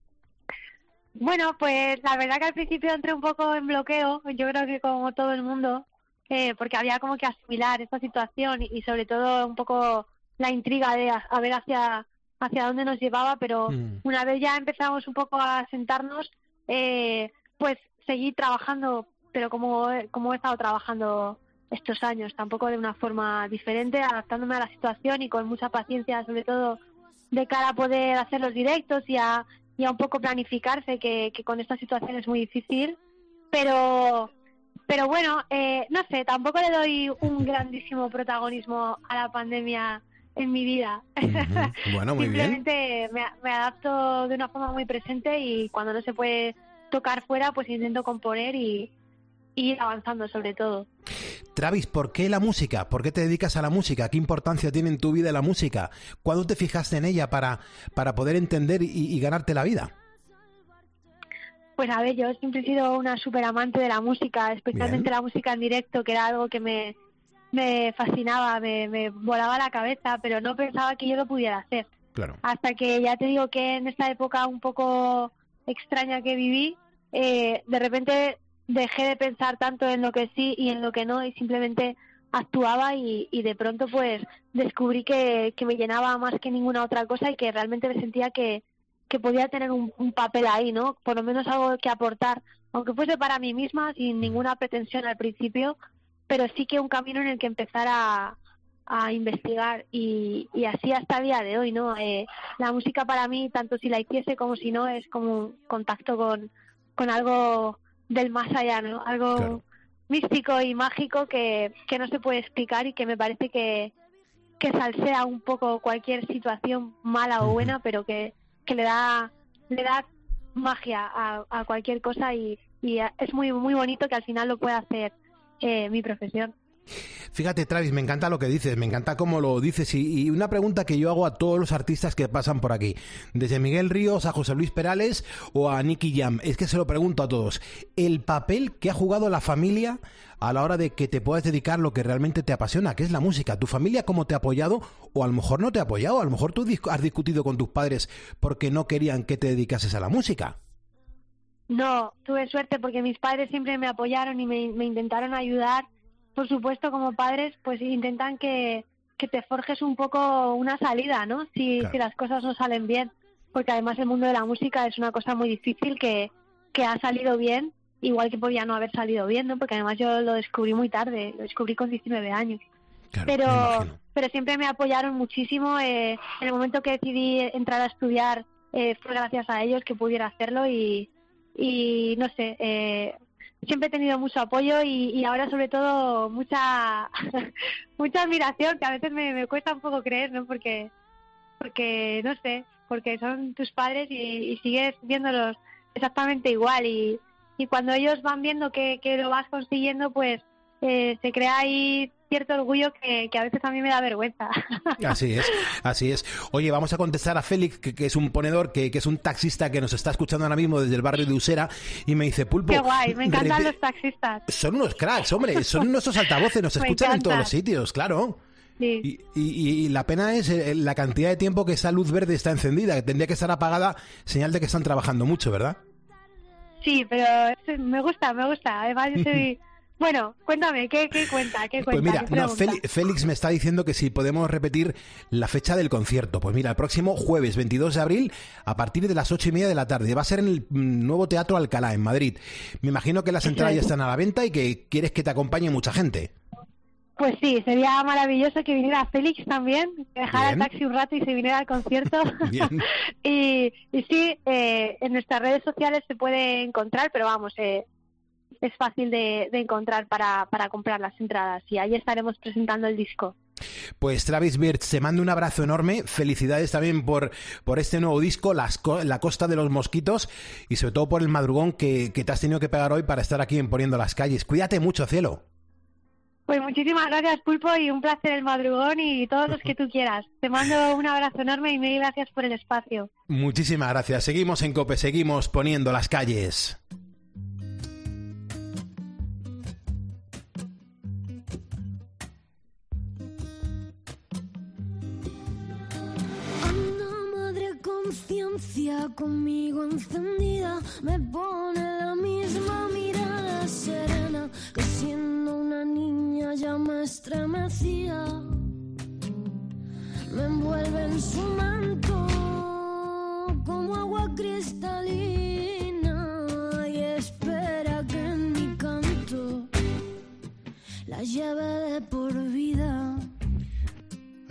Bueno, pues la verdad que al principio entré un poco en bloqueo, yo creo que como todo el mundo, eh, porque había como que asimilar esta situación y, y sobre todo un poco la intriga de a, a ver hacia hacia dónde nos llevaba, pero
Mm.
una vez ya empezamos un poco a sentarnos, eh, pues seguir trabajando, pero como, como he estado trabajando estos años, tampoco de una forma diferente, adaptándome a la situación y con mucha paciencia, sobre todo de cara a poder hacer los directos y a, y a un poco planificarse, que, que con esta situación es muy difícil, pero pero bueno, eh, no sé, tampoco le doy un grandísimo protagonismo a la pandemia en mi vida.
Uh-huh. Bueno, muy
Simplemente me, me adapto de una forma muy presente y cuando no se puede tocar fuera, pues intento componer y, y ir avanzando sobre todo.
Travis, ¿por qué la música? ¿Por qué te dedicas a la música? ¿Qué importancia tiene en tu vida la música? ¿Cuándo te fijaste en ella para, para poder entender y, y ganarte la vida?
Pues a ver, yo siempre he sido una súper amante de la música, especialmente Bien. la música en directo, que era algo que me, me fascinaba, me, me volaba la cabeza, pero no pensaba que yo lo pudiera hacer.
Claro.
Hasta que ya te digo que en esta época un poco extraña que viví, eh, de repente dejé de pensar tanto en lo que sí y en lo que no y simplemente actuaba y, y de pronto pues descubrí que, que me llenaba más que ninguna otra cosa y que realmente me sentía que que podía tener un, un papel ahí, ¿no? Por lo menos algo que aportar, aunque fuese para mí misma, sin ninguna pretensión al principio, pero sí que un camino en el que empezar a, a investigar y, y así hasta el día de hoy, ¿no? Eh, la música para mí, tanto si la hiciese como si no, es como un contacto con, con algo del más allá, ¿no? Algo claro. místico y mágico que, que no se puede explicar y que me parece que, que salsea un poco cualquier situación mala o buena, pero que que le da le da magia a, a cualquier cosa y, y es muy muy bonito que al final lo pueda hacer eh, mi profesión.
Fíjate, Travis, me encanta lo que dices, me encanta cómo lo dices y, y una pregunta que yo hago a todos los artistas que pasan por aquí, desde Miguel Ríos a José Luis Perales o a Nicky Jam, es que se lo pregunto a todos, el papel que ha jugado la familia a la hora de que te puedas dedicar lo que realmente te apasiona, que es la música. ¿Tu familia cómo te ha apoyado? O a lo mejor no te ha apoyado, a lo mejor tú has discutido con tus padres porque no querían que te dedicases a la música.
No, tuve suerte porque mis padres siempre me apoyaron y me, me intentaron ayudar. Por supuesto, como padres, pues intentan que, que te forjes un poco una salida, ¿no? Si, claro. si las cosas no salen bien. Porque además el mundo de la música es una cosa muy difícil que, que ha salido bien, igual que podía no haber salido bien, ¿no? Porque además yo lo descubrí muy tarde, lo descubrí con diecinueve años. Claro, pero pero siempre me apoyaron muchísimo. Eh, en el momento que decidí entrar a estudiar, eh, fue gracias a ellos que pudiera hacerlo y, y no sé... Eh, siempre he tenido mucho apoyo y, y ahora sobre todo mucha mucha admiración, que a veces me, me cuesta un poco creer, ¿no? Porque, porque no sé, porque son tus padres y, y sigues viéndolos exactamente igual y, y cuando ellos van viendo que, que lo vas consiguiendo, pues eh, se crea ahí cierto orgullo que, que a veces a mí me da vergüenza.
Así es, así es. Oye, vamos a contestar a Félix, que, que es un ponedor, que, que es un taxista que nos está escuchando ahora mismo desde el barrio de Usera, y me dice, Pulpo...
¡Qué guay! Me encantan rep- los taxistas.
Son unos cracks, hombre, son nuestros altavoces, nos escuchan en todos los sitios, claro.
Sí.
Y, y, y la pena es la cantidad de tiempo que esa luz verde está encendida, que tendría que estar apagada, señal de que están trabajando mucho, ¿verdad?
Sí, pero me gusta, me gusta. Además, yo soy... Bueno, cuéntame, ¿qué, qué cuenta? ¿Qué
pues
cuenta?
mira, no, Félix me está diciendo que si podemos repetir la fecha del concierto. Pues mira, el próximo jueves veintidós de abril a partir de las ocho y media de la tarde. Va a ser en el nuevo Teatro Alcalá, en Madrid. Me imagino que las entradas ya están a la venta y que quieres que te acompañe mucha gente.
Pues sí, sería maravilloso que viniera Félix también, que dejara Bien. el taxi un rato y se viniera al concierto. y, y sí, eh, en nuestras redes sociales se puede encontrar, pero vamos... Eh, es fácil de, de encontrar para, para comprar las entradas y ahí estaremos presentando el disco.
Pues Travis Birch, te mando un abrazo enorme, felicidades también por, por este nuevo disco, las, La Costa de los Mosquitos, y sobre todo por el madrugón que, que te has tenido que pegar hoy para estar aquí en Poniendo las Calles. Cuídate mucho, cielo.
Pues muchísimas gracias, Pulpo, y un placer el madrugón y todos los que tú quieras. Te mando un abrazo enorme y mil gracias por el espacio.
Muchísimas gracias. Seguimos en COPE, seguimos Poniendo las Calles.
Conciencia conmigo encendida me pone la misma mirada serena que siendo una niña ya me estremecía. Me envuelve en su manto como agua cristalina y espera que en mi canto la lleve de por vida.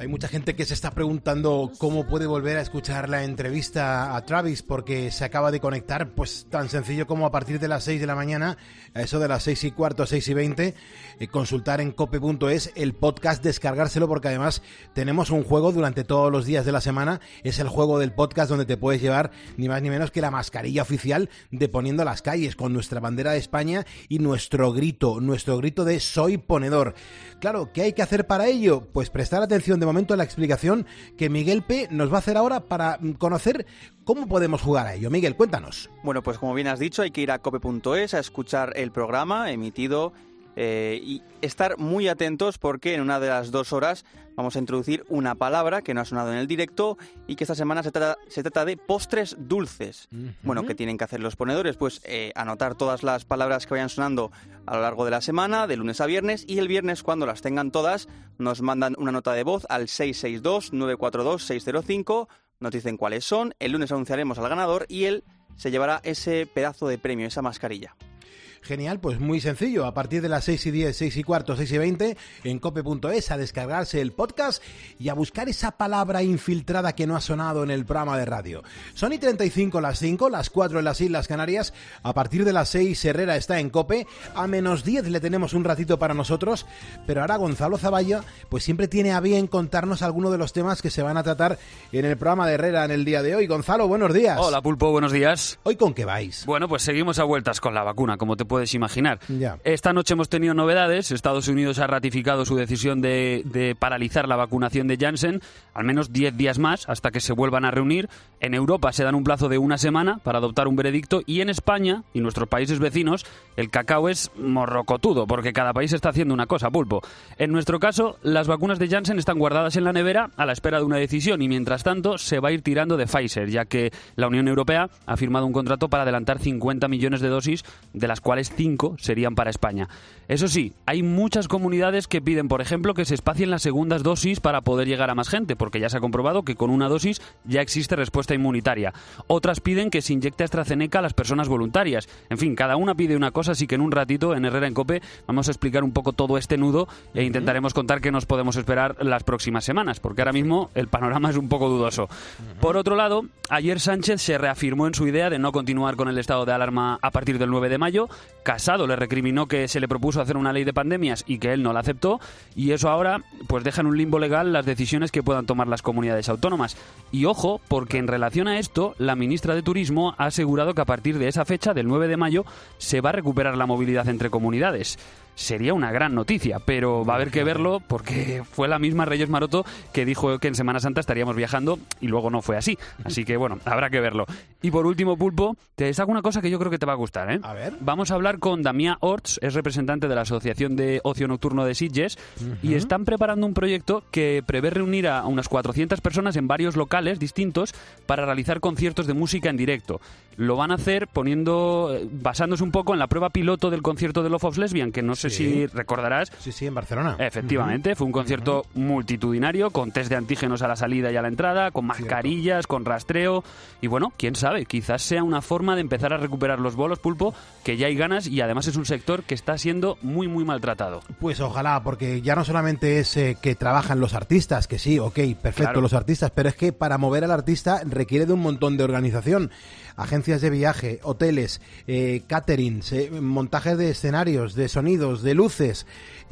Hay mucha gente que se está preguntando cómo puede volver a escuchar la entrevista a Travis porque se acaba de conectar, pues tan sencillo como a partir de las seis de la mañana, a eso de las seis y cuarto, seis y veinte, eh, consultar en cope punto es el podcast, descargárselo, porque además tenemos un juego durante todos los días de la semana. Es el juego del podcast donde te puedes llevar ni más ni menos que la mascarilla oficial de Poniendo las Calles, con nuestra bandera de España y nuestro grito, nuestro grito de soy ponedor. Claro, ¿qué hay que hacer para ello? Pues prestar atención de momento a la explicación que Miguel P. nos va a hacer ahora para conocer cómo podemos jugar a ello. Miguel, cuéntanos.
Bueno, pues como bien has dicho, hay que ir a cope punto es a escuchar el programa emitido eh, y estar muy atentos porque en una de las dos horas vamos a introducir una palabra que no ha sonado en el directo y que esta semana se trata, se trata de postres dulces. Uh-huh. Bueno, ¿qué tienen que hacer los ponedores? Pues eh, anotar todas las palabras que vayan sonando a lo largo de la semana, de lunes a viernes, y el viernes, cuando las tengan todas, nos mandan una nota de voz al seis seis dos, nueve cuatro dos, seis cero cinco, nos dicen cuáles son, el lunes anunciaremos al ganador y él se llevará ese pedazo de premio, esa mascarilla.
Genial, pues muy sencillo, a partir de las seis y diez, seis y cuarto, seis y veinte, en cope punto es a descargarse el podcast y a buscar esa palabra infiltrada que no ha sonado en el programa de radio. Son y treinta y cinco las cinco, las cuatro en las Islas Canarias, a partir de las seis Herrera está en Cope, a menos diez le tenemos un ratito para nosotros, pero ahora Gonzalo Zavalla pues siempre tiene a bien contarnos algunos de los temas que se van a tratar en el programa de Herrera en el día de hoy. Gonzalo, buenos días.
Hola Pulpo, buenos días.
¿Hoy con qué vais?
Bueno, pues seguimos a vueltas con la vacuna, como te puedes imaginar.
Ya.
Esta noche hemos tenido novedades. Estados Unidos ha ratificado su decisión de, de paralizar la vacunación de Janssen al menos diez días más hasta que se vuelvan a reunir. En Europa se dan un plazo de una semana para adoptar un veredicto y en España y nuestros países vecinos el cacao es morrocotudo porque cada país está haciendo una cosa, Pulpo. En nuestro caso, las vacunas de Janssen están guardadas en la nevera a la espera de una decisión y mientras tanto se va a ir tirando de Pfizer, ya que la Unión Europea ha firmado un contrato para adelantar cincuenta millones de dosis, de las cuales cinco serían para España. Eso sí, hay muchas comunidades que piden, por ejemplo, que se espacien las segundas dosis para poder llegar a más gente, porque ya se ha comprobado que con una dosis ya existe respuesta inmunitaria. Otras piden que se inyecte AstraZeneca a las personas voluntarias. En fin, cada una pide una cosa, así que en un ratito, en Herrera en Cope, vamos a explicar un poco todo este nudo e intentaremos contar qué nos podemos esperar las próximas semanas, porque ahora mismo el panorama es un poco dudoso. Por otro lado, ayer Sánchez se reafirmó en su idea de no continuar con el estado de alarma a partir del nueve de mayo. Casado le recriminó que se le propuso hacer una ley de pandemias y que él no la aceptó, y eso ahora pues deja en un limbo legal las decisiones que puedan tomar las comunidades autónomas. Y ojo, porque en relación a esto, la ministra de Turismo ha asegurado que a partir de esa fecha, del nueve de mayo, se va a recuperar la movilidad entre comunidades. Sería una gran noticia, pero va a haber que verlo porque fue la misma Reyes Maroto que dijo que en Semana Santa estaríamos viajando y luego no fue así. Así que bueno, habrá que verlo. Y por último, Pulpo, te saco una cosa que yo creo que te va a gustar, ¿eh?
A ver.
Vamos a hablar con Damià Orts, es representante de la Asociación de Ocio Nocturno de Sitges, uh-huh. y están preparando un proyecto que prevé reunir a unas cuatrocientas personas en varios locales distintos para realizar conciertos de música en directo. Lo van a hacer poniendo, basándose un poco en la prueba piloto del concierto de Love of Lesbian, que no sé sí. si recordarás.
Sí, sí, en Barcelona.
Efectivamente, uh-huh. fue un concierto uh-huh. multitudinario, con test de antígenos a la salida y a la entrada, con mascarillas, Cierto. con rastreo. Y bueno, quién sabe, quizás sea una forma de empezar a recuperar los bolos, Pulpo, que ya hay ganas y además es un sector que está siendo muy, muy maltratado.
Pues ojalá, porque ya no solamente es eh, que trabajan los artistas, que sí, ok, perfecto, claro. los artistas, pero es que para mover al artista requiere de un montón de organización. Agencias de viaje, hoteles, eh, caterings, eh, montaje de escenarios, de sonidos, de luces,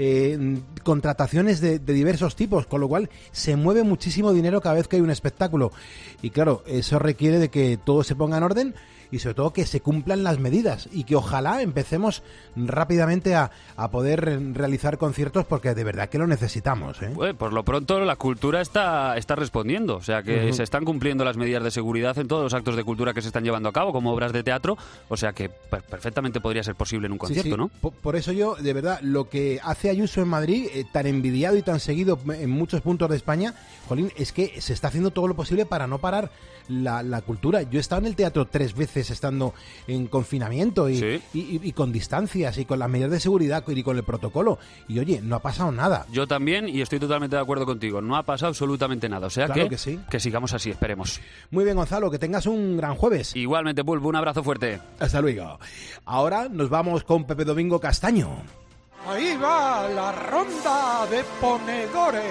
eh, contrataciones de, de diversos tipos, con lo cual se mueve muchísimo dinero cada vez que hay un espectáculo. Y claro, eso requiere de que todo se ponga en orden y sobre todo que se cumplan las medidas y que ojalá empecemos rápidamente a, a poder realizar conciertos porque de verdad que lo necesitamos, ¿eh?
Pues por lo pronto la cultura está, está respondiendo, o sea que uh-huh. se están cumpliendo las medidas de seguridad en todos los actos de cultura que se están llevando a cabo, como obras de teatro, o sea que per- perfectamente podría ser posible en un concierto,
sí, sí.
¿no?
Por, por eso yo, de verdad, lo que hace Ayuso en Madrid, eh, tan envidiado y tan seguido en muchos puntos de España, jolín, es que se está haciendo todo lo posible para no parar la, la cultura. Yo he estado en el teatro tres veces estando en confinamiento y,
¿Sí?
y, y, y con distancias y con las medidas de seguridad y con el protocolo. Y oye, no ha pasado nada.
Yo también, y estoy totalmente de acuerdo contigo. No ha pasado absolutamente nada. O sea
claro
que,
que, sí.
que sigamos así, esperemos.
Muy bien, Gonzalo, que tengas un gran jueves.
Igualmente, Pulpo, un abrazo fuerte.
Hasta luego. Ahora nos vamos con Pepe Domingo Castaño.
Ahí va la ronda de ponedores.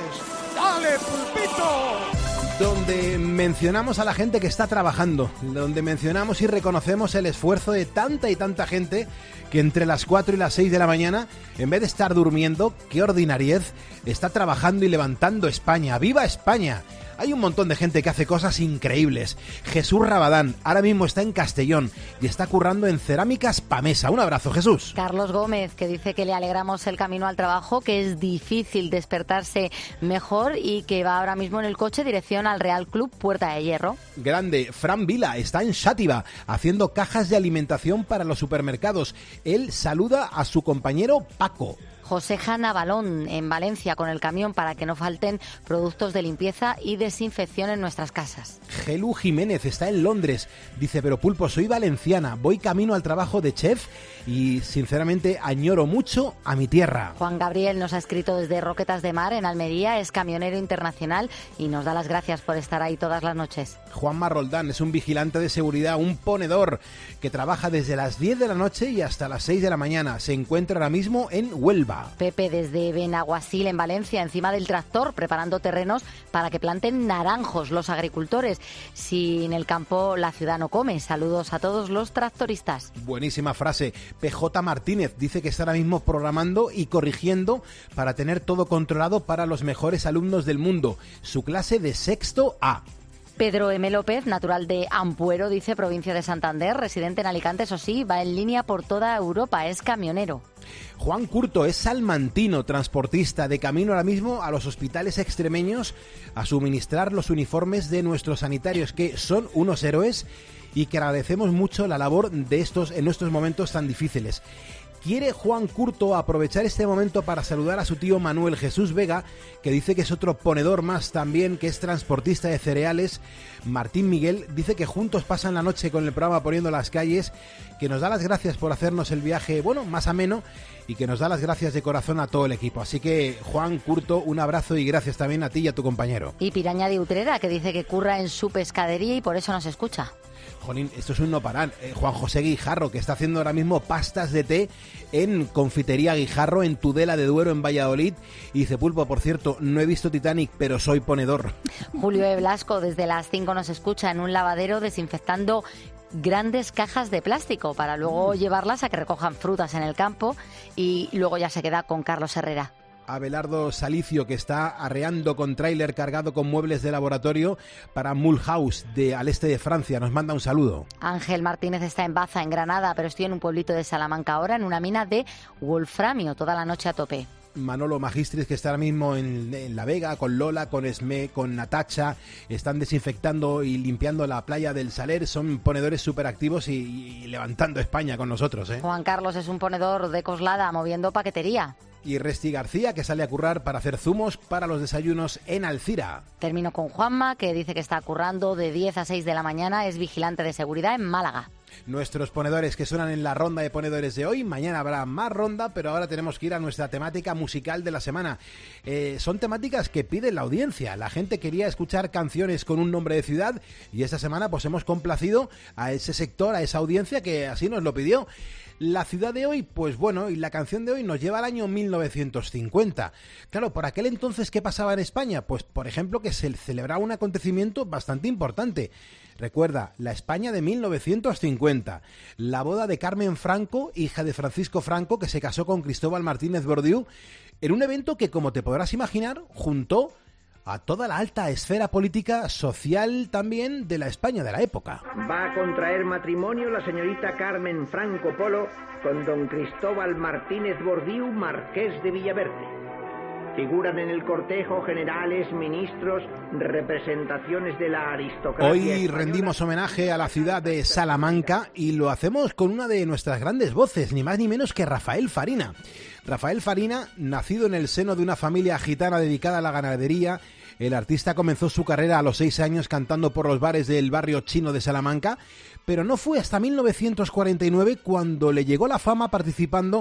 ¡Dale, pulpito! Donde mencionamos a la gente que está trabajando, donde mencionamos y reconocemos el esfuerzo de tanta y tanta gente que entre las cuatro y las seis de la mañana, en vez de estar durmiendo, qué ordinariez, está trabajando y levantando España. ¡Viva España! Hay un montón de gente que hace cosas increíbles. Jesús Rabadán ahora mismo está en Castellón y está currando en Cerámicas Pamesa. Un abrazo, Jesús.
Carlos Gómez, que dice que le alegramos el camino al trabajo, que es difícil despertarse mejor y que va ahora mismo en el coche dirección al Real Club Puerta de Hierro.
Grande. Fran Vila está en Xàtiva haciendo cajas de alimentación para los supermercados. Él saluda a su compañero Paco.
Joseja Navalón en Valencia con el camión para que no falten productos de limpieza y desinfección en nuestras casas.
Gelu Jiménez está en Londres. Dice, pero Pulpo, soy valenciana, voy camino al trabajo de chef y sinceramente añoro mucho a mi tierra.
Juan Gabriel nos ha escrito desde Roquetas de Mar en Almería, es camionero internacional y nos da las gracias por estar ahí todas las noches.
Juanma Roldán es un vigilante de seguridad, un ponedor que trabaja desde las diez de la noche y hasta las seis de la mañana. Se encuentra ahora mismo en Huelva.
Pepe desde Benaguasil en Valencia, encima del tractor, preparando terrenos para que planten naranjos los agricultores. Si en el campo la ciudad no come. Saludos a todos los tractoristas.
Buenísima frase. P J Martínez dice que está ahora mismo programando y corrigiendo para tener todo controlado para los mejores alumnos del mundo. Su clase de sexto A.
Pedro M. López, natural de Ampuero, dice, provincia de Santander, residente en Alicante, eso sí, va en línea por toda Europa, es camionero.
Juan Curto es salmantino, transportista, de camino ahora mismo a los hospitales extremeños a suministrar los uniformes de nuestros sanitarios, que son unos héroes y que agradecemos mucho la labor de estos en estos momentos tan difíciles. Quiere Juan Curto aprovechar este momento para saludar a su tío Manuel Jesús Vega, que dice que es otro ponedor más también, que es transportista de cereales. Martín Miguel dice que juntos pasan la noche con el programa Poniendo las Calles, que nos da las gracias por hacernos el viaje, bueno, más ameno, y que nos da las gracias de corazón a todo el equipo. Así que, Juan Curto, un abrazo y gracias también a ti y a tu compañero.
Y Piraña de Utrera, que dice que curra en su pescadería y por eso nos escucha.
Jolín, esto es un no parar. Eh, Juan José Guijarro, que está haciendo ahora mismo pastas de té en Confitería Guijarro, en Tudela de Duero, en Valladolid. Y dice, Pulpo, por cierto, no he visto Titanic, pero soy ponedor.
Julio E. Blasco, desde las cinco nos escucha en un lavadero desinfectando grandes cajas de plástico para luego llevarlas a que recojan frutas en el campo y luego ya se queda con Carlos Herrera.
Abelardo Salicio, que está arreando con tráiler cargado con muebles de laboratorio para Mulhouse, de, al este de Francia. Nos manda un saludo.
Ángel Martínez está en Baza, en Granada, pero estoy en un pueblito de Salamanca ahora, en una mina de wolframio, toda la noche a tope.
Manolo Magistris, que está ahora mismo en, en La Vega, con Lola, con Esme, con Natacha, están desinfectando y limpiando la playa del Saler, son ponedores súper activos y, y levantando España con nosotros, ¿eh?
Juan Carlos es un ponedor de Coslada, moviendo paquetería.
Y Resti García, que sale a currar para hacer zumos para los desayunos en Alcira.
Termino con Juanma, que dice que está currando de diez a seis de la mañana, es vigilante de seguridad en Málaga.
Nuestros ponedores que suenan en la ronda de ponedores de hoy. Mañana habrá más ronda, pero ahora tenemos que ir a nuestra temática musical de la semana. Eh, son temáticas que pide la audiencia. La gente quería escuchar canciones con un nombre de ciudad y esta semana pues hemos complacido a ese sector, a esa audiencia que así nos lo pidió. La ciudad de hoy, pues bueno, y la canción de hoy nos lleva al año mil novecientos cincuenta. Claro, por aquel entonces, ¿qué pasaba en España? Pues, por ejemplo, que se celebraba un acontecimiento bastante importante. Recuerda, la España de mil novecientos cincuenta, la boda de Carmen Franco, hija de Francisco Franco, que se casó con Cristóbal Martínez Bordiú, en un evento que, como te podrás imaginar, juntó a toda la alta esfera política, social también, de la España de la época.
Va a contraer matrimonio la señorita Carmen Franco Polo con don Cristóbal Martínez Bordiú, marqués de Villaverde. Figuran en el cortejo generales, ministros, representaciones de la aristocracia
Hoy
española.
rendimos homenaje a la ciudad de Salamanca y lo hacemos con una de nuestras grandes voces, ni más ni menos que Rafael Farina. Rafael Farina, nacido en el seno de una familia gitana dedicada a la ganadería, el artista comenzó su carrera a los seis años cantando por los bares del barrio chino de Salamanca, pero no fue hasta mil novecientos cuarenta y nueve cuando le llegó la fama participando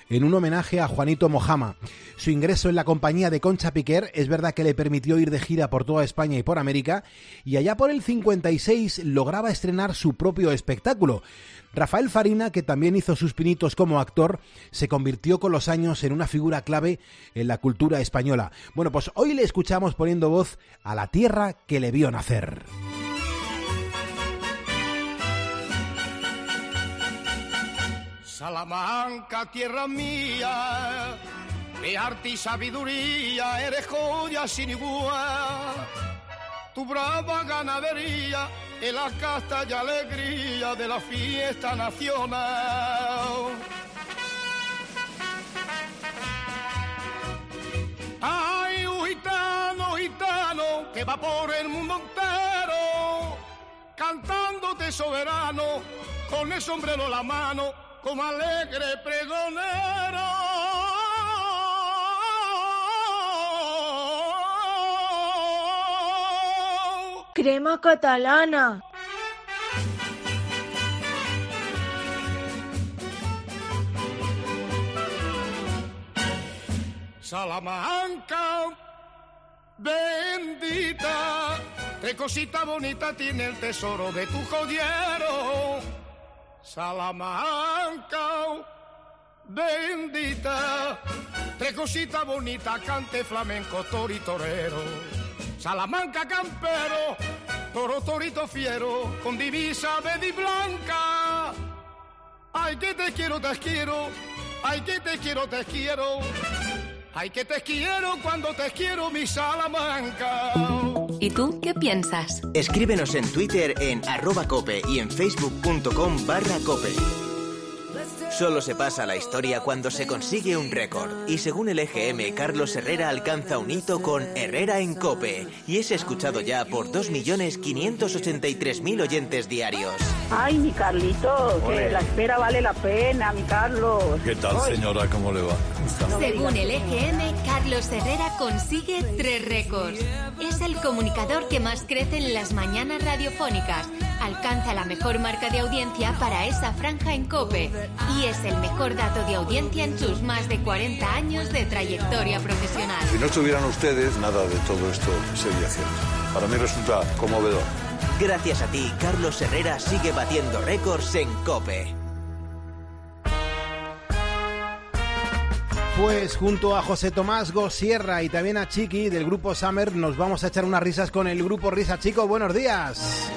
en un homenaje a Juanito Mojama. Su ingreso en la compañía de Concha Piquer es verdad que le permitió ir de gira por toda España y por América, y allá por el cincuenta y seis lograba estrenar su propio espectáculo. Rafael Farina, que también hizo sus pinitos como actor, se convirtió con los años en una figura clave en la cultura española. Bueno, pues hoy le escuchamos poniendo voz a la tierra que le vio nacer.
Salamanca, tierra mía, de arte y sabiduría, eres joya sin igual. Tu brava ganadería es la casta y alegría de la fiesta nacional. Ay, un gitano, gitano, que va por el mundo entero, cantándote soberano, con el sombrero en la mano, como alegre pregonero.
Crema catalana.
Salamanca, bendita, qué cosita bonita tiene el tesoro de tu joyero. Salamanca, bendita, qué cosita bonita, cante flamenco, toro y torero. Salamanca campero, toro, torito fiero, con divisa verde y blanca. Ay, que te quiero, te quiero, ay, que te quiero, te quiero. Ay, que te quiero cuando te quiero, mi Salamanca.
¿Y tú qué piensas?
Escríbenos en Twitter en arroba cope y en facebook.com barra cope. Solo se pasa la historia cuando se consigue un récord. Y según el E G M, Carlos Herrera alcanza un hito con Herrera en Cope. Y es escuchado ya por dos millones quinientos ochenta y tres mil oyentes diarios.
Ay, mi Carlitos, que la espera vale la pena, mi Carlos.
¿Qué tal, señora? ¿Cómo le va?
Según el E G M, Carlos Herrera consigue tres récords. Es el comunicador que más crece en las mañanas radiofónicas. Alcanza la mejor marca de audiencia para esa franja en COPE. Y es el mejor dato de audiencia en sus más de cuarenta años de trayectoria profesional.
Si no estuvieran ustedes, nada de todo esto sería cierto. Para mí resulta conmovedor.
Gracias a ti, Carlos Herrera sigue batiendo récords en COPE.
Pues junto a José Tomás Gosierra y también a Chiqui del grupo Summer nos vamos a echar unas risas con el grupo Risa. Chico, buenos días.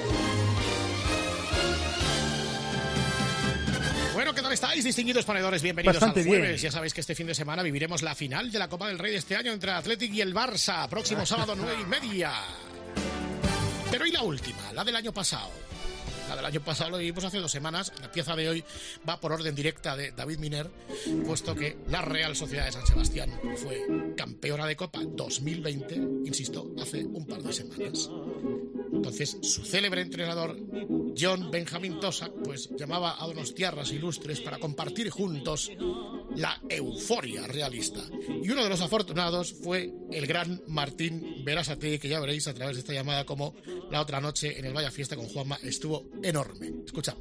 Bueno, ¿qué tal estáis, distinguidos ponedores? Bienvenidos
Bastante
al jueves.
bien.
Ya sabéis que este fin de semana viviremos la final de la Copa del Rey de este año entre el Athletic y el Barça. Próximo sábado, nueve y media. Pero ¿y la última? La del año pasado. La del año pasado lo vivimos hace dos semanas. La pieza de hoy va por orden directa de David Miner, puesto que la Real Sociedad de San Sebastián fue campeona de Copa dos mil veinte, insisto, hace un par de semanas. Entonces, su célebre entrenador, John Benjamín Tosa, pues llamaba a donostiarras ilustres para compartir juntos la euforia realista. Y uno de los afortunados fue el gran Martín Berasategui, que ya veréis a través de esta llamada como la otra noche en el Vaya Fiesta con Juanma estuvo enorme. Escucha.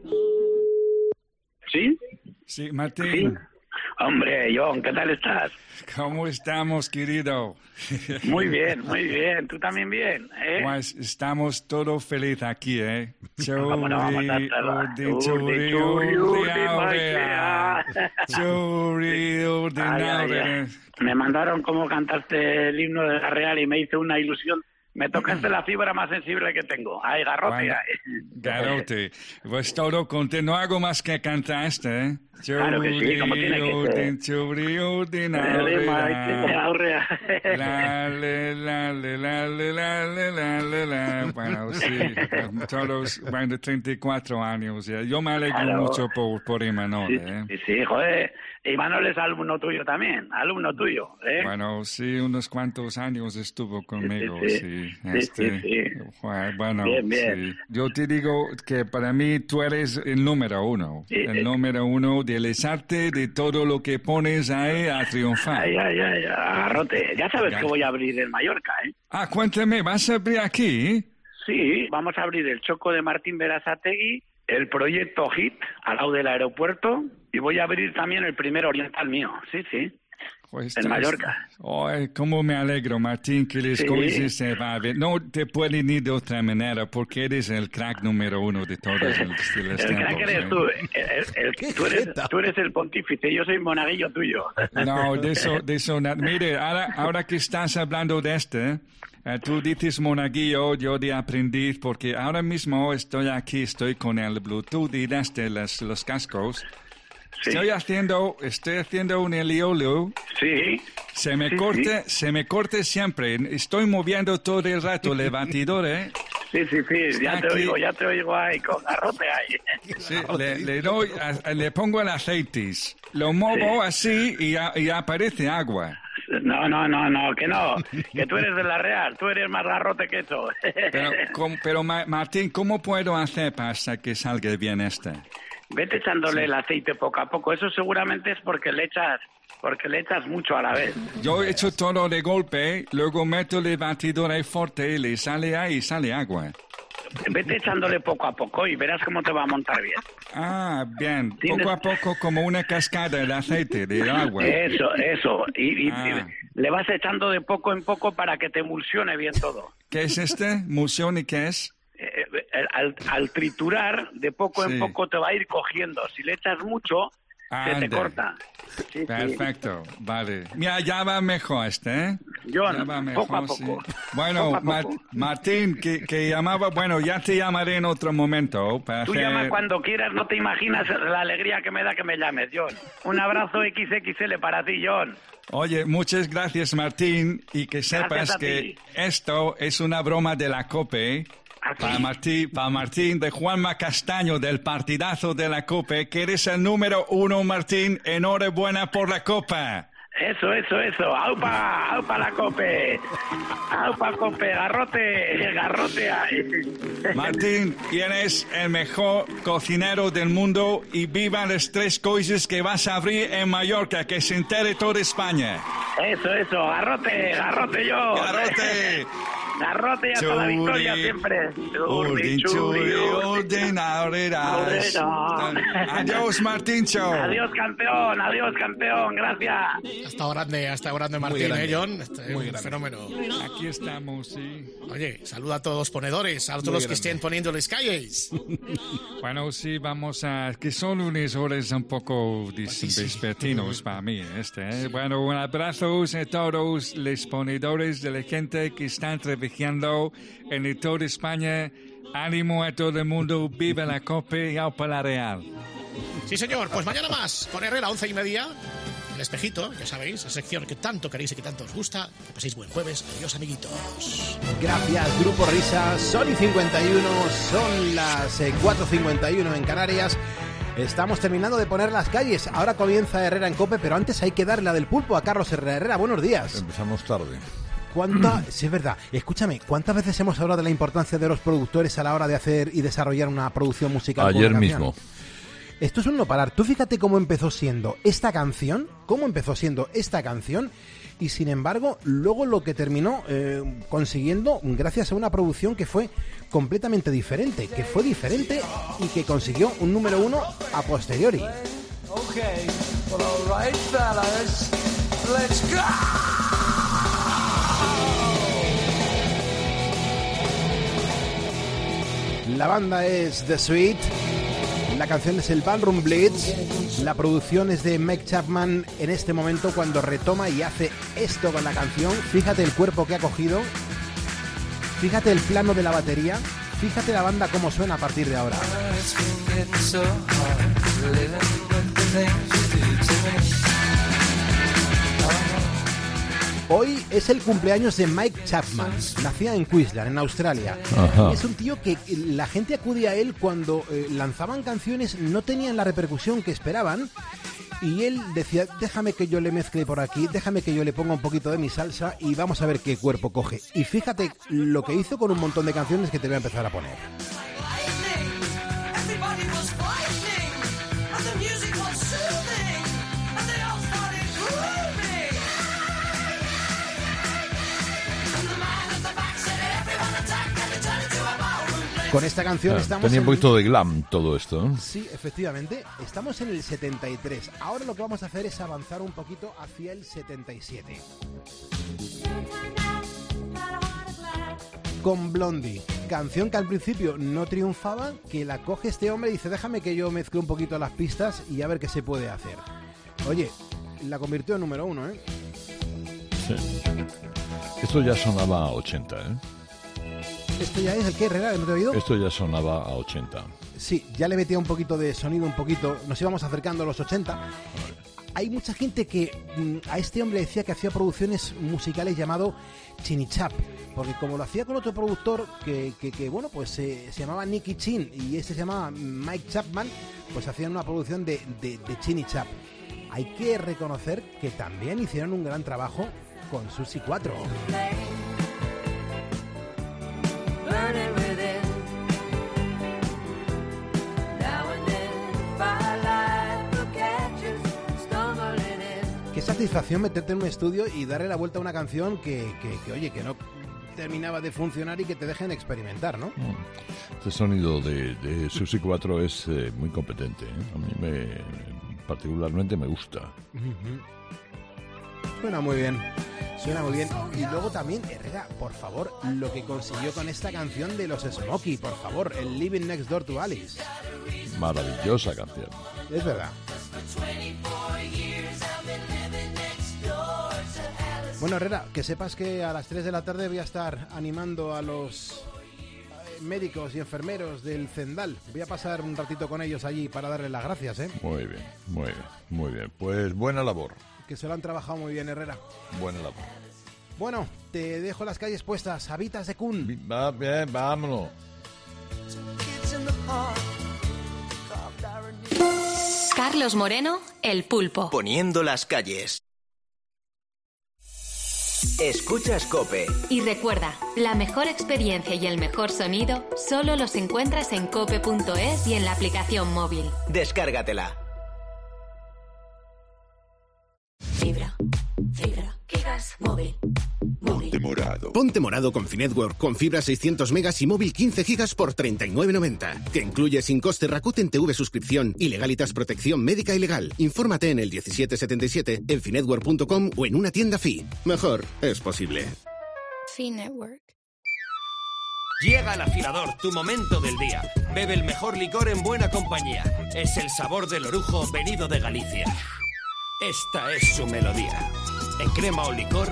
¿Sí?
Sí, Martín.
Sí. Hombre, John, ¿qué tal estás?
¿Cómo estamos, querido?
Muy bien, muy bien. ¿Tú también bien? ¿eh?
Pues estamos todos felices aquí, ¿eh?
¿Cómo no vamos a estarlo? Urdi, churri, urdi, magia.
Churri, urdi,
Ay, ay, ay. Me mandaron cómo cantaste el himno de la Real y me hice una ilusión. Me tocaste la fibra más sensible que tengo. Ay, garrote.
Bueno,
ay.
Garrote. Pues todo contento. No hago más que cantar este, ¿eh?
Claro que sí, como tiene que ser.
Churri, urdi,
Naurrea.
La, le, la, le, la, le, la, le, la, le, la. Bueno, sí, todos van de treinta y cuatro años. ¿eh? Yo me alegro
Claro.
mucho por, por Imanol,
Sí,
¿eh?
sí, sí, joder. Y Manuel es alumno tuyo también, alumno tuyo, ¿eh?
Bueno, sí, unos cuantos años estuvo conmigo,
sí,
sí.
sí,
Este,
sí, sí.
joder, Bueno,
Bien, bien.
sí. Yo te digo que para mí tú eres el número uno.
Sí,
el
eh.
número uno del desarte de todo lo que pones ahí a triunfar.
Ay, ay, ay, agarrote. Ya sabes
Ya.
que voy a abrir en Mallorca, ¿eh?
Ah, cuéntame, ¿vas a abrir aquí?
Sí, vamos a abrir el Choco de Martín Berasategui el proyecto HIT al lado del aeropuerto y voy a abrir también el primer oriental mío, sí, sí,
Pues
en Mallorca.
Ay, cómo me alegro, Martín, que las
Sí.
cosas se van bien. No te pueden ir de otra manera porque eres el crack número uno de todos los, de los
El
tiempos.
crack eres
¿eh?
tú, el- el- tú, eres, tú eres el pontífice, yo soy monaguillo tuyo.
No, de eso, de eso nada. Mire, ahora, ahora que estás hablando de este, eh, tú dices monaguillo, yo de aprendiz, porque ahora mismo estoy aquí, estoy con el Bluetooth y desde los, los cascos. Estoy haciendo, estoy haciendo un eliolo.
Sí.
Se me
Sí,
corte, se me corte siempre. Estoy moviendo todo el rato el batidor, ¿eh?
Sí, sí, sí, ya
Está
te
aquí.
oigo, ya te oigo ahí, con garrote ahí.
Sí, le, le doy, a- le pongo el aceites, lo muevo así y, a- y aparece agua.
No, no, no, no, que no, que tú eres de la Real, tú eres más garrote que eso.
Pero, com- pero Ma- Martín, ¿cómo puedo hacer para que salga bien este?
Vete echándole
Sí.
el aceite poco a poco, eso seguramente es porque le echas, porque le echas mucho a la vez.
Yo he hecho todo de golpe, luego meto el batidor ahí fuerte y le sale ahí y sale agua.
Vete echándole poco a poco y verás cómo te va a montar bien.
Ah, bien,
Tienes-
poco a poco como una cascada de aceite, de agua.
Eso, eso, y, y-
Ah.
y le vas echando de poco en poco para que te emulsione bien todo.
¿Qué es este? ¿Emulsión y qué es?
Eh, eh, al, al triturar, de poco
Sí.
en poco te va a ir cogiendo. Si le echas mucho, se te
Anda.
corta. Sí, sí.
Perfecto, vale. Mira, ya va mejor este, ¿eh?
John,
Ya va
poco a
mejor, sí.
poco.
Bueno,
Poco a
Ma-
poco.
Martín, que, que llamaba, bueno, ya te llamaré en otro momento para
Tú
hacer...
llamas cuando quieras, no te imaginas la alegría que me da que me llames, John. Un abrazo equis equis ele para ti, John.
Oye, muchas gracias, Martín, y que sepas
Gracias a
que
ti.
esto es una broma de la COPE. Para Martín, para Martín de Juanma Castaño del partidazo de la COPE, que eres el número uno, Martín. Enhorabuena por la copa.
Eso, eso, eso. ¡Aupa! ¡Aupa la cope! ¡Aupa cope! ¡Garrote! ¡Garrote ahí!
Martín, eres el mejor cocinero del mundo y viva las tres cosas que vas a abrir en Mallorca, que se entere toda España.
Eso, eso. ¡Garrote! ¡Garrote yo!
¡Garrote!
¡Garrote y hasta la
Churi,
victoria siempre!
Urdin, churi, urdin, aureras. Adiós, Martíncho.
Adiós, campeón. Adiós, campeón. Gracias.
Ha estado grande, ha estado grande Martín,
grande.
¿eh, John? Este,
Muy
un
grande.
fenómeno.
Aquí estamos, sí.
Oye, saluda a todos los ponedores, a todos
Muy
los que
grande.
estén poniendo las calles.
Bueno, sí, vamos a... que son unas horas un poco dis- vespertinos para mí, este. ¿eh? Bueno, un abrazo a todos los ponedores de la gente que están trabajando en toda España. Ánimo a todo el mundo, viva la COPE y aupa la Real.
Sí, señor, pues mañana más, con Herrera, once y media. El espejito, ya sabéis, la sección que tanto queréis y que tanto os gusta. Que paséis buen jueves. Adiós, amiguitos.
Gracias, Grupo Risa. Sony cincuenta y uno, son las eh, cuatro cincuenta y uno en Canarias. Estamos terminando de poner las calles. Ahora comienza Herrera en COPE, pero antes hay que darle la del pulpo a Carlos Herrera. Herrera, buenos días.
Empezamos tarde.
¿Cuánta, sí, es verdad, escúchame, ¿cuántas veces hemos hablado de la importancia de los productores a la hora de hacer y desarrollar una producción musical? con
Ayer
una canción?
mismo.
Esto es un no parar. Tú fíjate cómo empezó siendo esta canción, cómo empezó siendo esta canción, y sin embargo, luego lo que terminó eh, consiguiendo gracias a una producción que fue completamente diferente, que fue diferente y que consiguió un número uno a posteriori.
Okay, well, all right, fellas, let's go.
La banda es The Sweet, la canción es el Ballroom Blitz, la producción es de Mike Chapman en este momento cuando retoma y hace esto con la canción. Fíjate el cuerpo que ha cogido, fíjate el plano de la batería, fíjate la banda cómo suena a partir de ahora.
It's been getting so hard living with the things you do to me.
Hoy es el cumpleaños de Mike Chapman, nacía en Queensland, en Australia.
Ajá.
Es un tío que la gente acudía a él cuando eh, lanzaban canciones, no tenían la repercusión que esperaban, y él decía, déjame que yo le mezcle por aquí, déjame que yo le ponga un poquito de mi salsa y vamos a ver qué cuerpo coge. Y fíjate lo que hizo con un montón de canciones que te voy a empezar a poner.
Everybody was fighting, and the music was soothing, and they all started grooving. And the man at the back said, everyone attack, and it turned into a ballroom blitz.
Con esta canción
Ah,
estamos...
tenía
en-
un poquito de glam todo esto, ¿no?
Sí, efectivamente. Estamos en el setenta y tres. Ahora lo que vamos a hacer es avanzar un poquito hacia el setenta y siete. Con Blondie, canción que al principio no triunfaba, que la coge este hombre y dice, déjame que yo mezcle un poquito las pistas y a ver qué se puede hacer. Oye, la convirtió en número uno, ¿eh?
Sí. Esto ya sonaba a ochenta, ¿eh?
¿Esto ya es el que, Herrera? ¿No te he oído?
Esto ya sonaba a ochenta.
Sí, ya le metía un poquito de sonido, un poquito. Nos íbamos acercando a los ochenta. Hay mucha gente que mm, a este hombre decía que hacía producciones musicales llamado Chinichap, porque como lo hacía con otro productor que, que, que bueno, pues eh, se llamaba Nicky Chin y este se llamaba Mike Chapman, pues hacían una producción de, de, de Chinichap. Hay que reconocer que también hicieron un gran trabajo con Susi cuatro.
Burning within. Now and then, firelight will catch us stumbling in.
Qué satisfacción meterte en un estudio y darle la vuelta a una canción que, que, que oye, que no terminaba de funcionar y que te dejen experimentar, ¿no?
Este sonido de, de Susi cuatro es eh, muy competente, ¿eh? A mí me, particularmente me gusta.
Ujú. Suena muy bien, suena muy bien. Y luego también, Herrera, por favor, lo que consiguió con esta canción de los Smokey, por favor, el Living Next Door to Alice.
Maravillosa canción.
Es verdad. Bueno, Herrera, que sepas que a las tres de la tarde voy a estar animando a los eh, médicos y enfermeros del Zendal. Voy a pasar un ratito con ellos allí para darles las gracias, ¿eh?
Muy bien, muy bien, muy bien. Pues buena labor,
Que se lo han trabajado muy bien, Herrera.
buena labor.
Bueno, te dejo las calles puestas. Habitas de Kun.
Va bien, vámonos.
Kids in the park. Carved iron.
Carlos Moreno, El Pulpo.
Poniendo las calles. Escuchas COPE.
Y recuerda, la mejor experiencia y el mejor sonido solo los encuentras en cope punto es y en la aplicación móvil.
Descárgatela.
Fibra, fibra, gigas, móvil.
Ponte morado. Ponte morado con Finetwork, con fibra seiscientos megas y móvil quince gigas por treinta y nueve noventa. Que incluye sin coste Rakuten T V suscripción y Legalitas protección médica y legal. Infórmate en el diecisiete setenta y siete, en finetwork punto com o en una tienda Fi. Mejor es posible.
Finetwork.
Llega el afilador, tu momento del día. Bebe el mejor licor en buena compañía. Es el sabor del orujo venido de Galicia. Esta es su melodía. En crema o licor.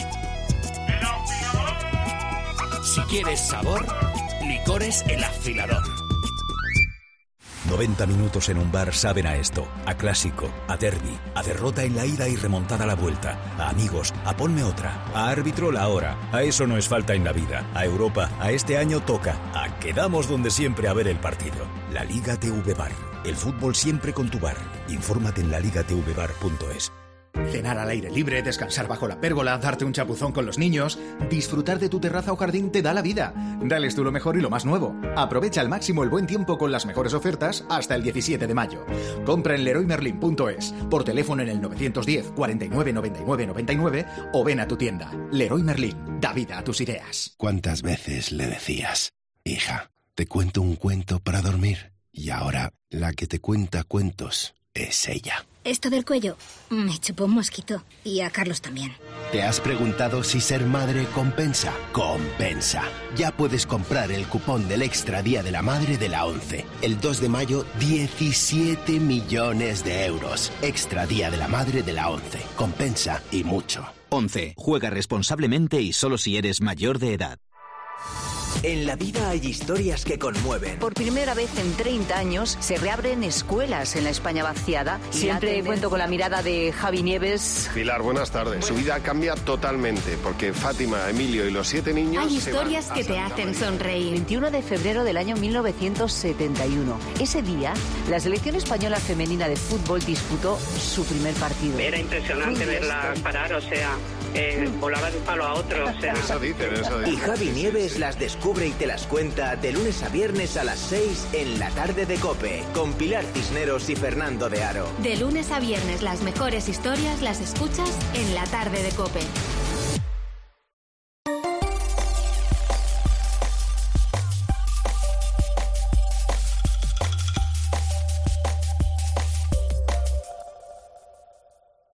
Si quieres sabor, licores El Afilador.
noventa minutos en un bar saben a esto, a clásico, a derbi, a derrota en la ida y remontada a la vuelta, a amigos, a ponme otra, a árbitro la hora. A eso no es falta en la vida. A Europa, a este año toca. A quedamos donde siempre a ver el partido. La Liga T V Bar. El fútbol siempre con tu bar. Infórmate en la liga t v bar punto es.
Cenar al aire libre, descansar bajo la pérgola, darte un chapuzón con los niños. Disfrutar de tu terraza o jardín te da la vida. Dales tú lo mejor y lo más nuevo. Aprovecha al máximo el buen tiempo con las mejores ofertas hasta el diecisiete de mayo. Compra en leroy merlin punto es, por teléfono en el novecientos diez, cuarenta y nueve, noventa y nueve, noventa y nueve o ven a tu tienda. Leroy Merlin, da vida a tus ideas.
¿Cuántas veces le decías, hija, te cuento un cuento para dormir? Y ahora, la que te cuenta cuentos es ella.
Esto del cuello me chupó un mosquito. Y a Carlos también.
¿Te has preguntado si ser madre compensa? Compensa. Ya puedes comprar el cupón del Extra Día de la Madre de la ONCE. El dos de mayo, diecisiete millones de euros. Extra Día de la Madre de la ONCE. Compensa y mucho.
ONCE. Juega responsablemente y solo si eres mayor de edad.
En la vida hay historias que conmueven.
Por primera vez en treinta años se reabren escuelas en la España vaciada. Siempre cuento con la mirada de Javi Nieves.
Pilar, buenas tardes. Su vida cambia totalmente porque Fátima, Emilio y los siete niños...
Hay
se van
historias
a
que te
Santa
hacen
María.
sonreír.
veintiuno de febrero del año mil novecientos setenta y uno. Ese día, la selección española femenina de fútbol disputó su primer partido.
Era impresionante verla parar, o sea, eh, volaba de un palo a otro, o sea...
Eso dicen, eso
Y
dicen.
Javi Nieves las descubre y te las cuenta de lunes a viernes a las seis en la tarde de COPE, con Pilar Cisneros y Fernando de Aro.
De lunes a viernes las mejores historias las escuchas en la tarde de COPE.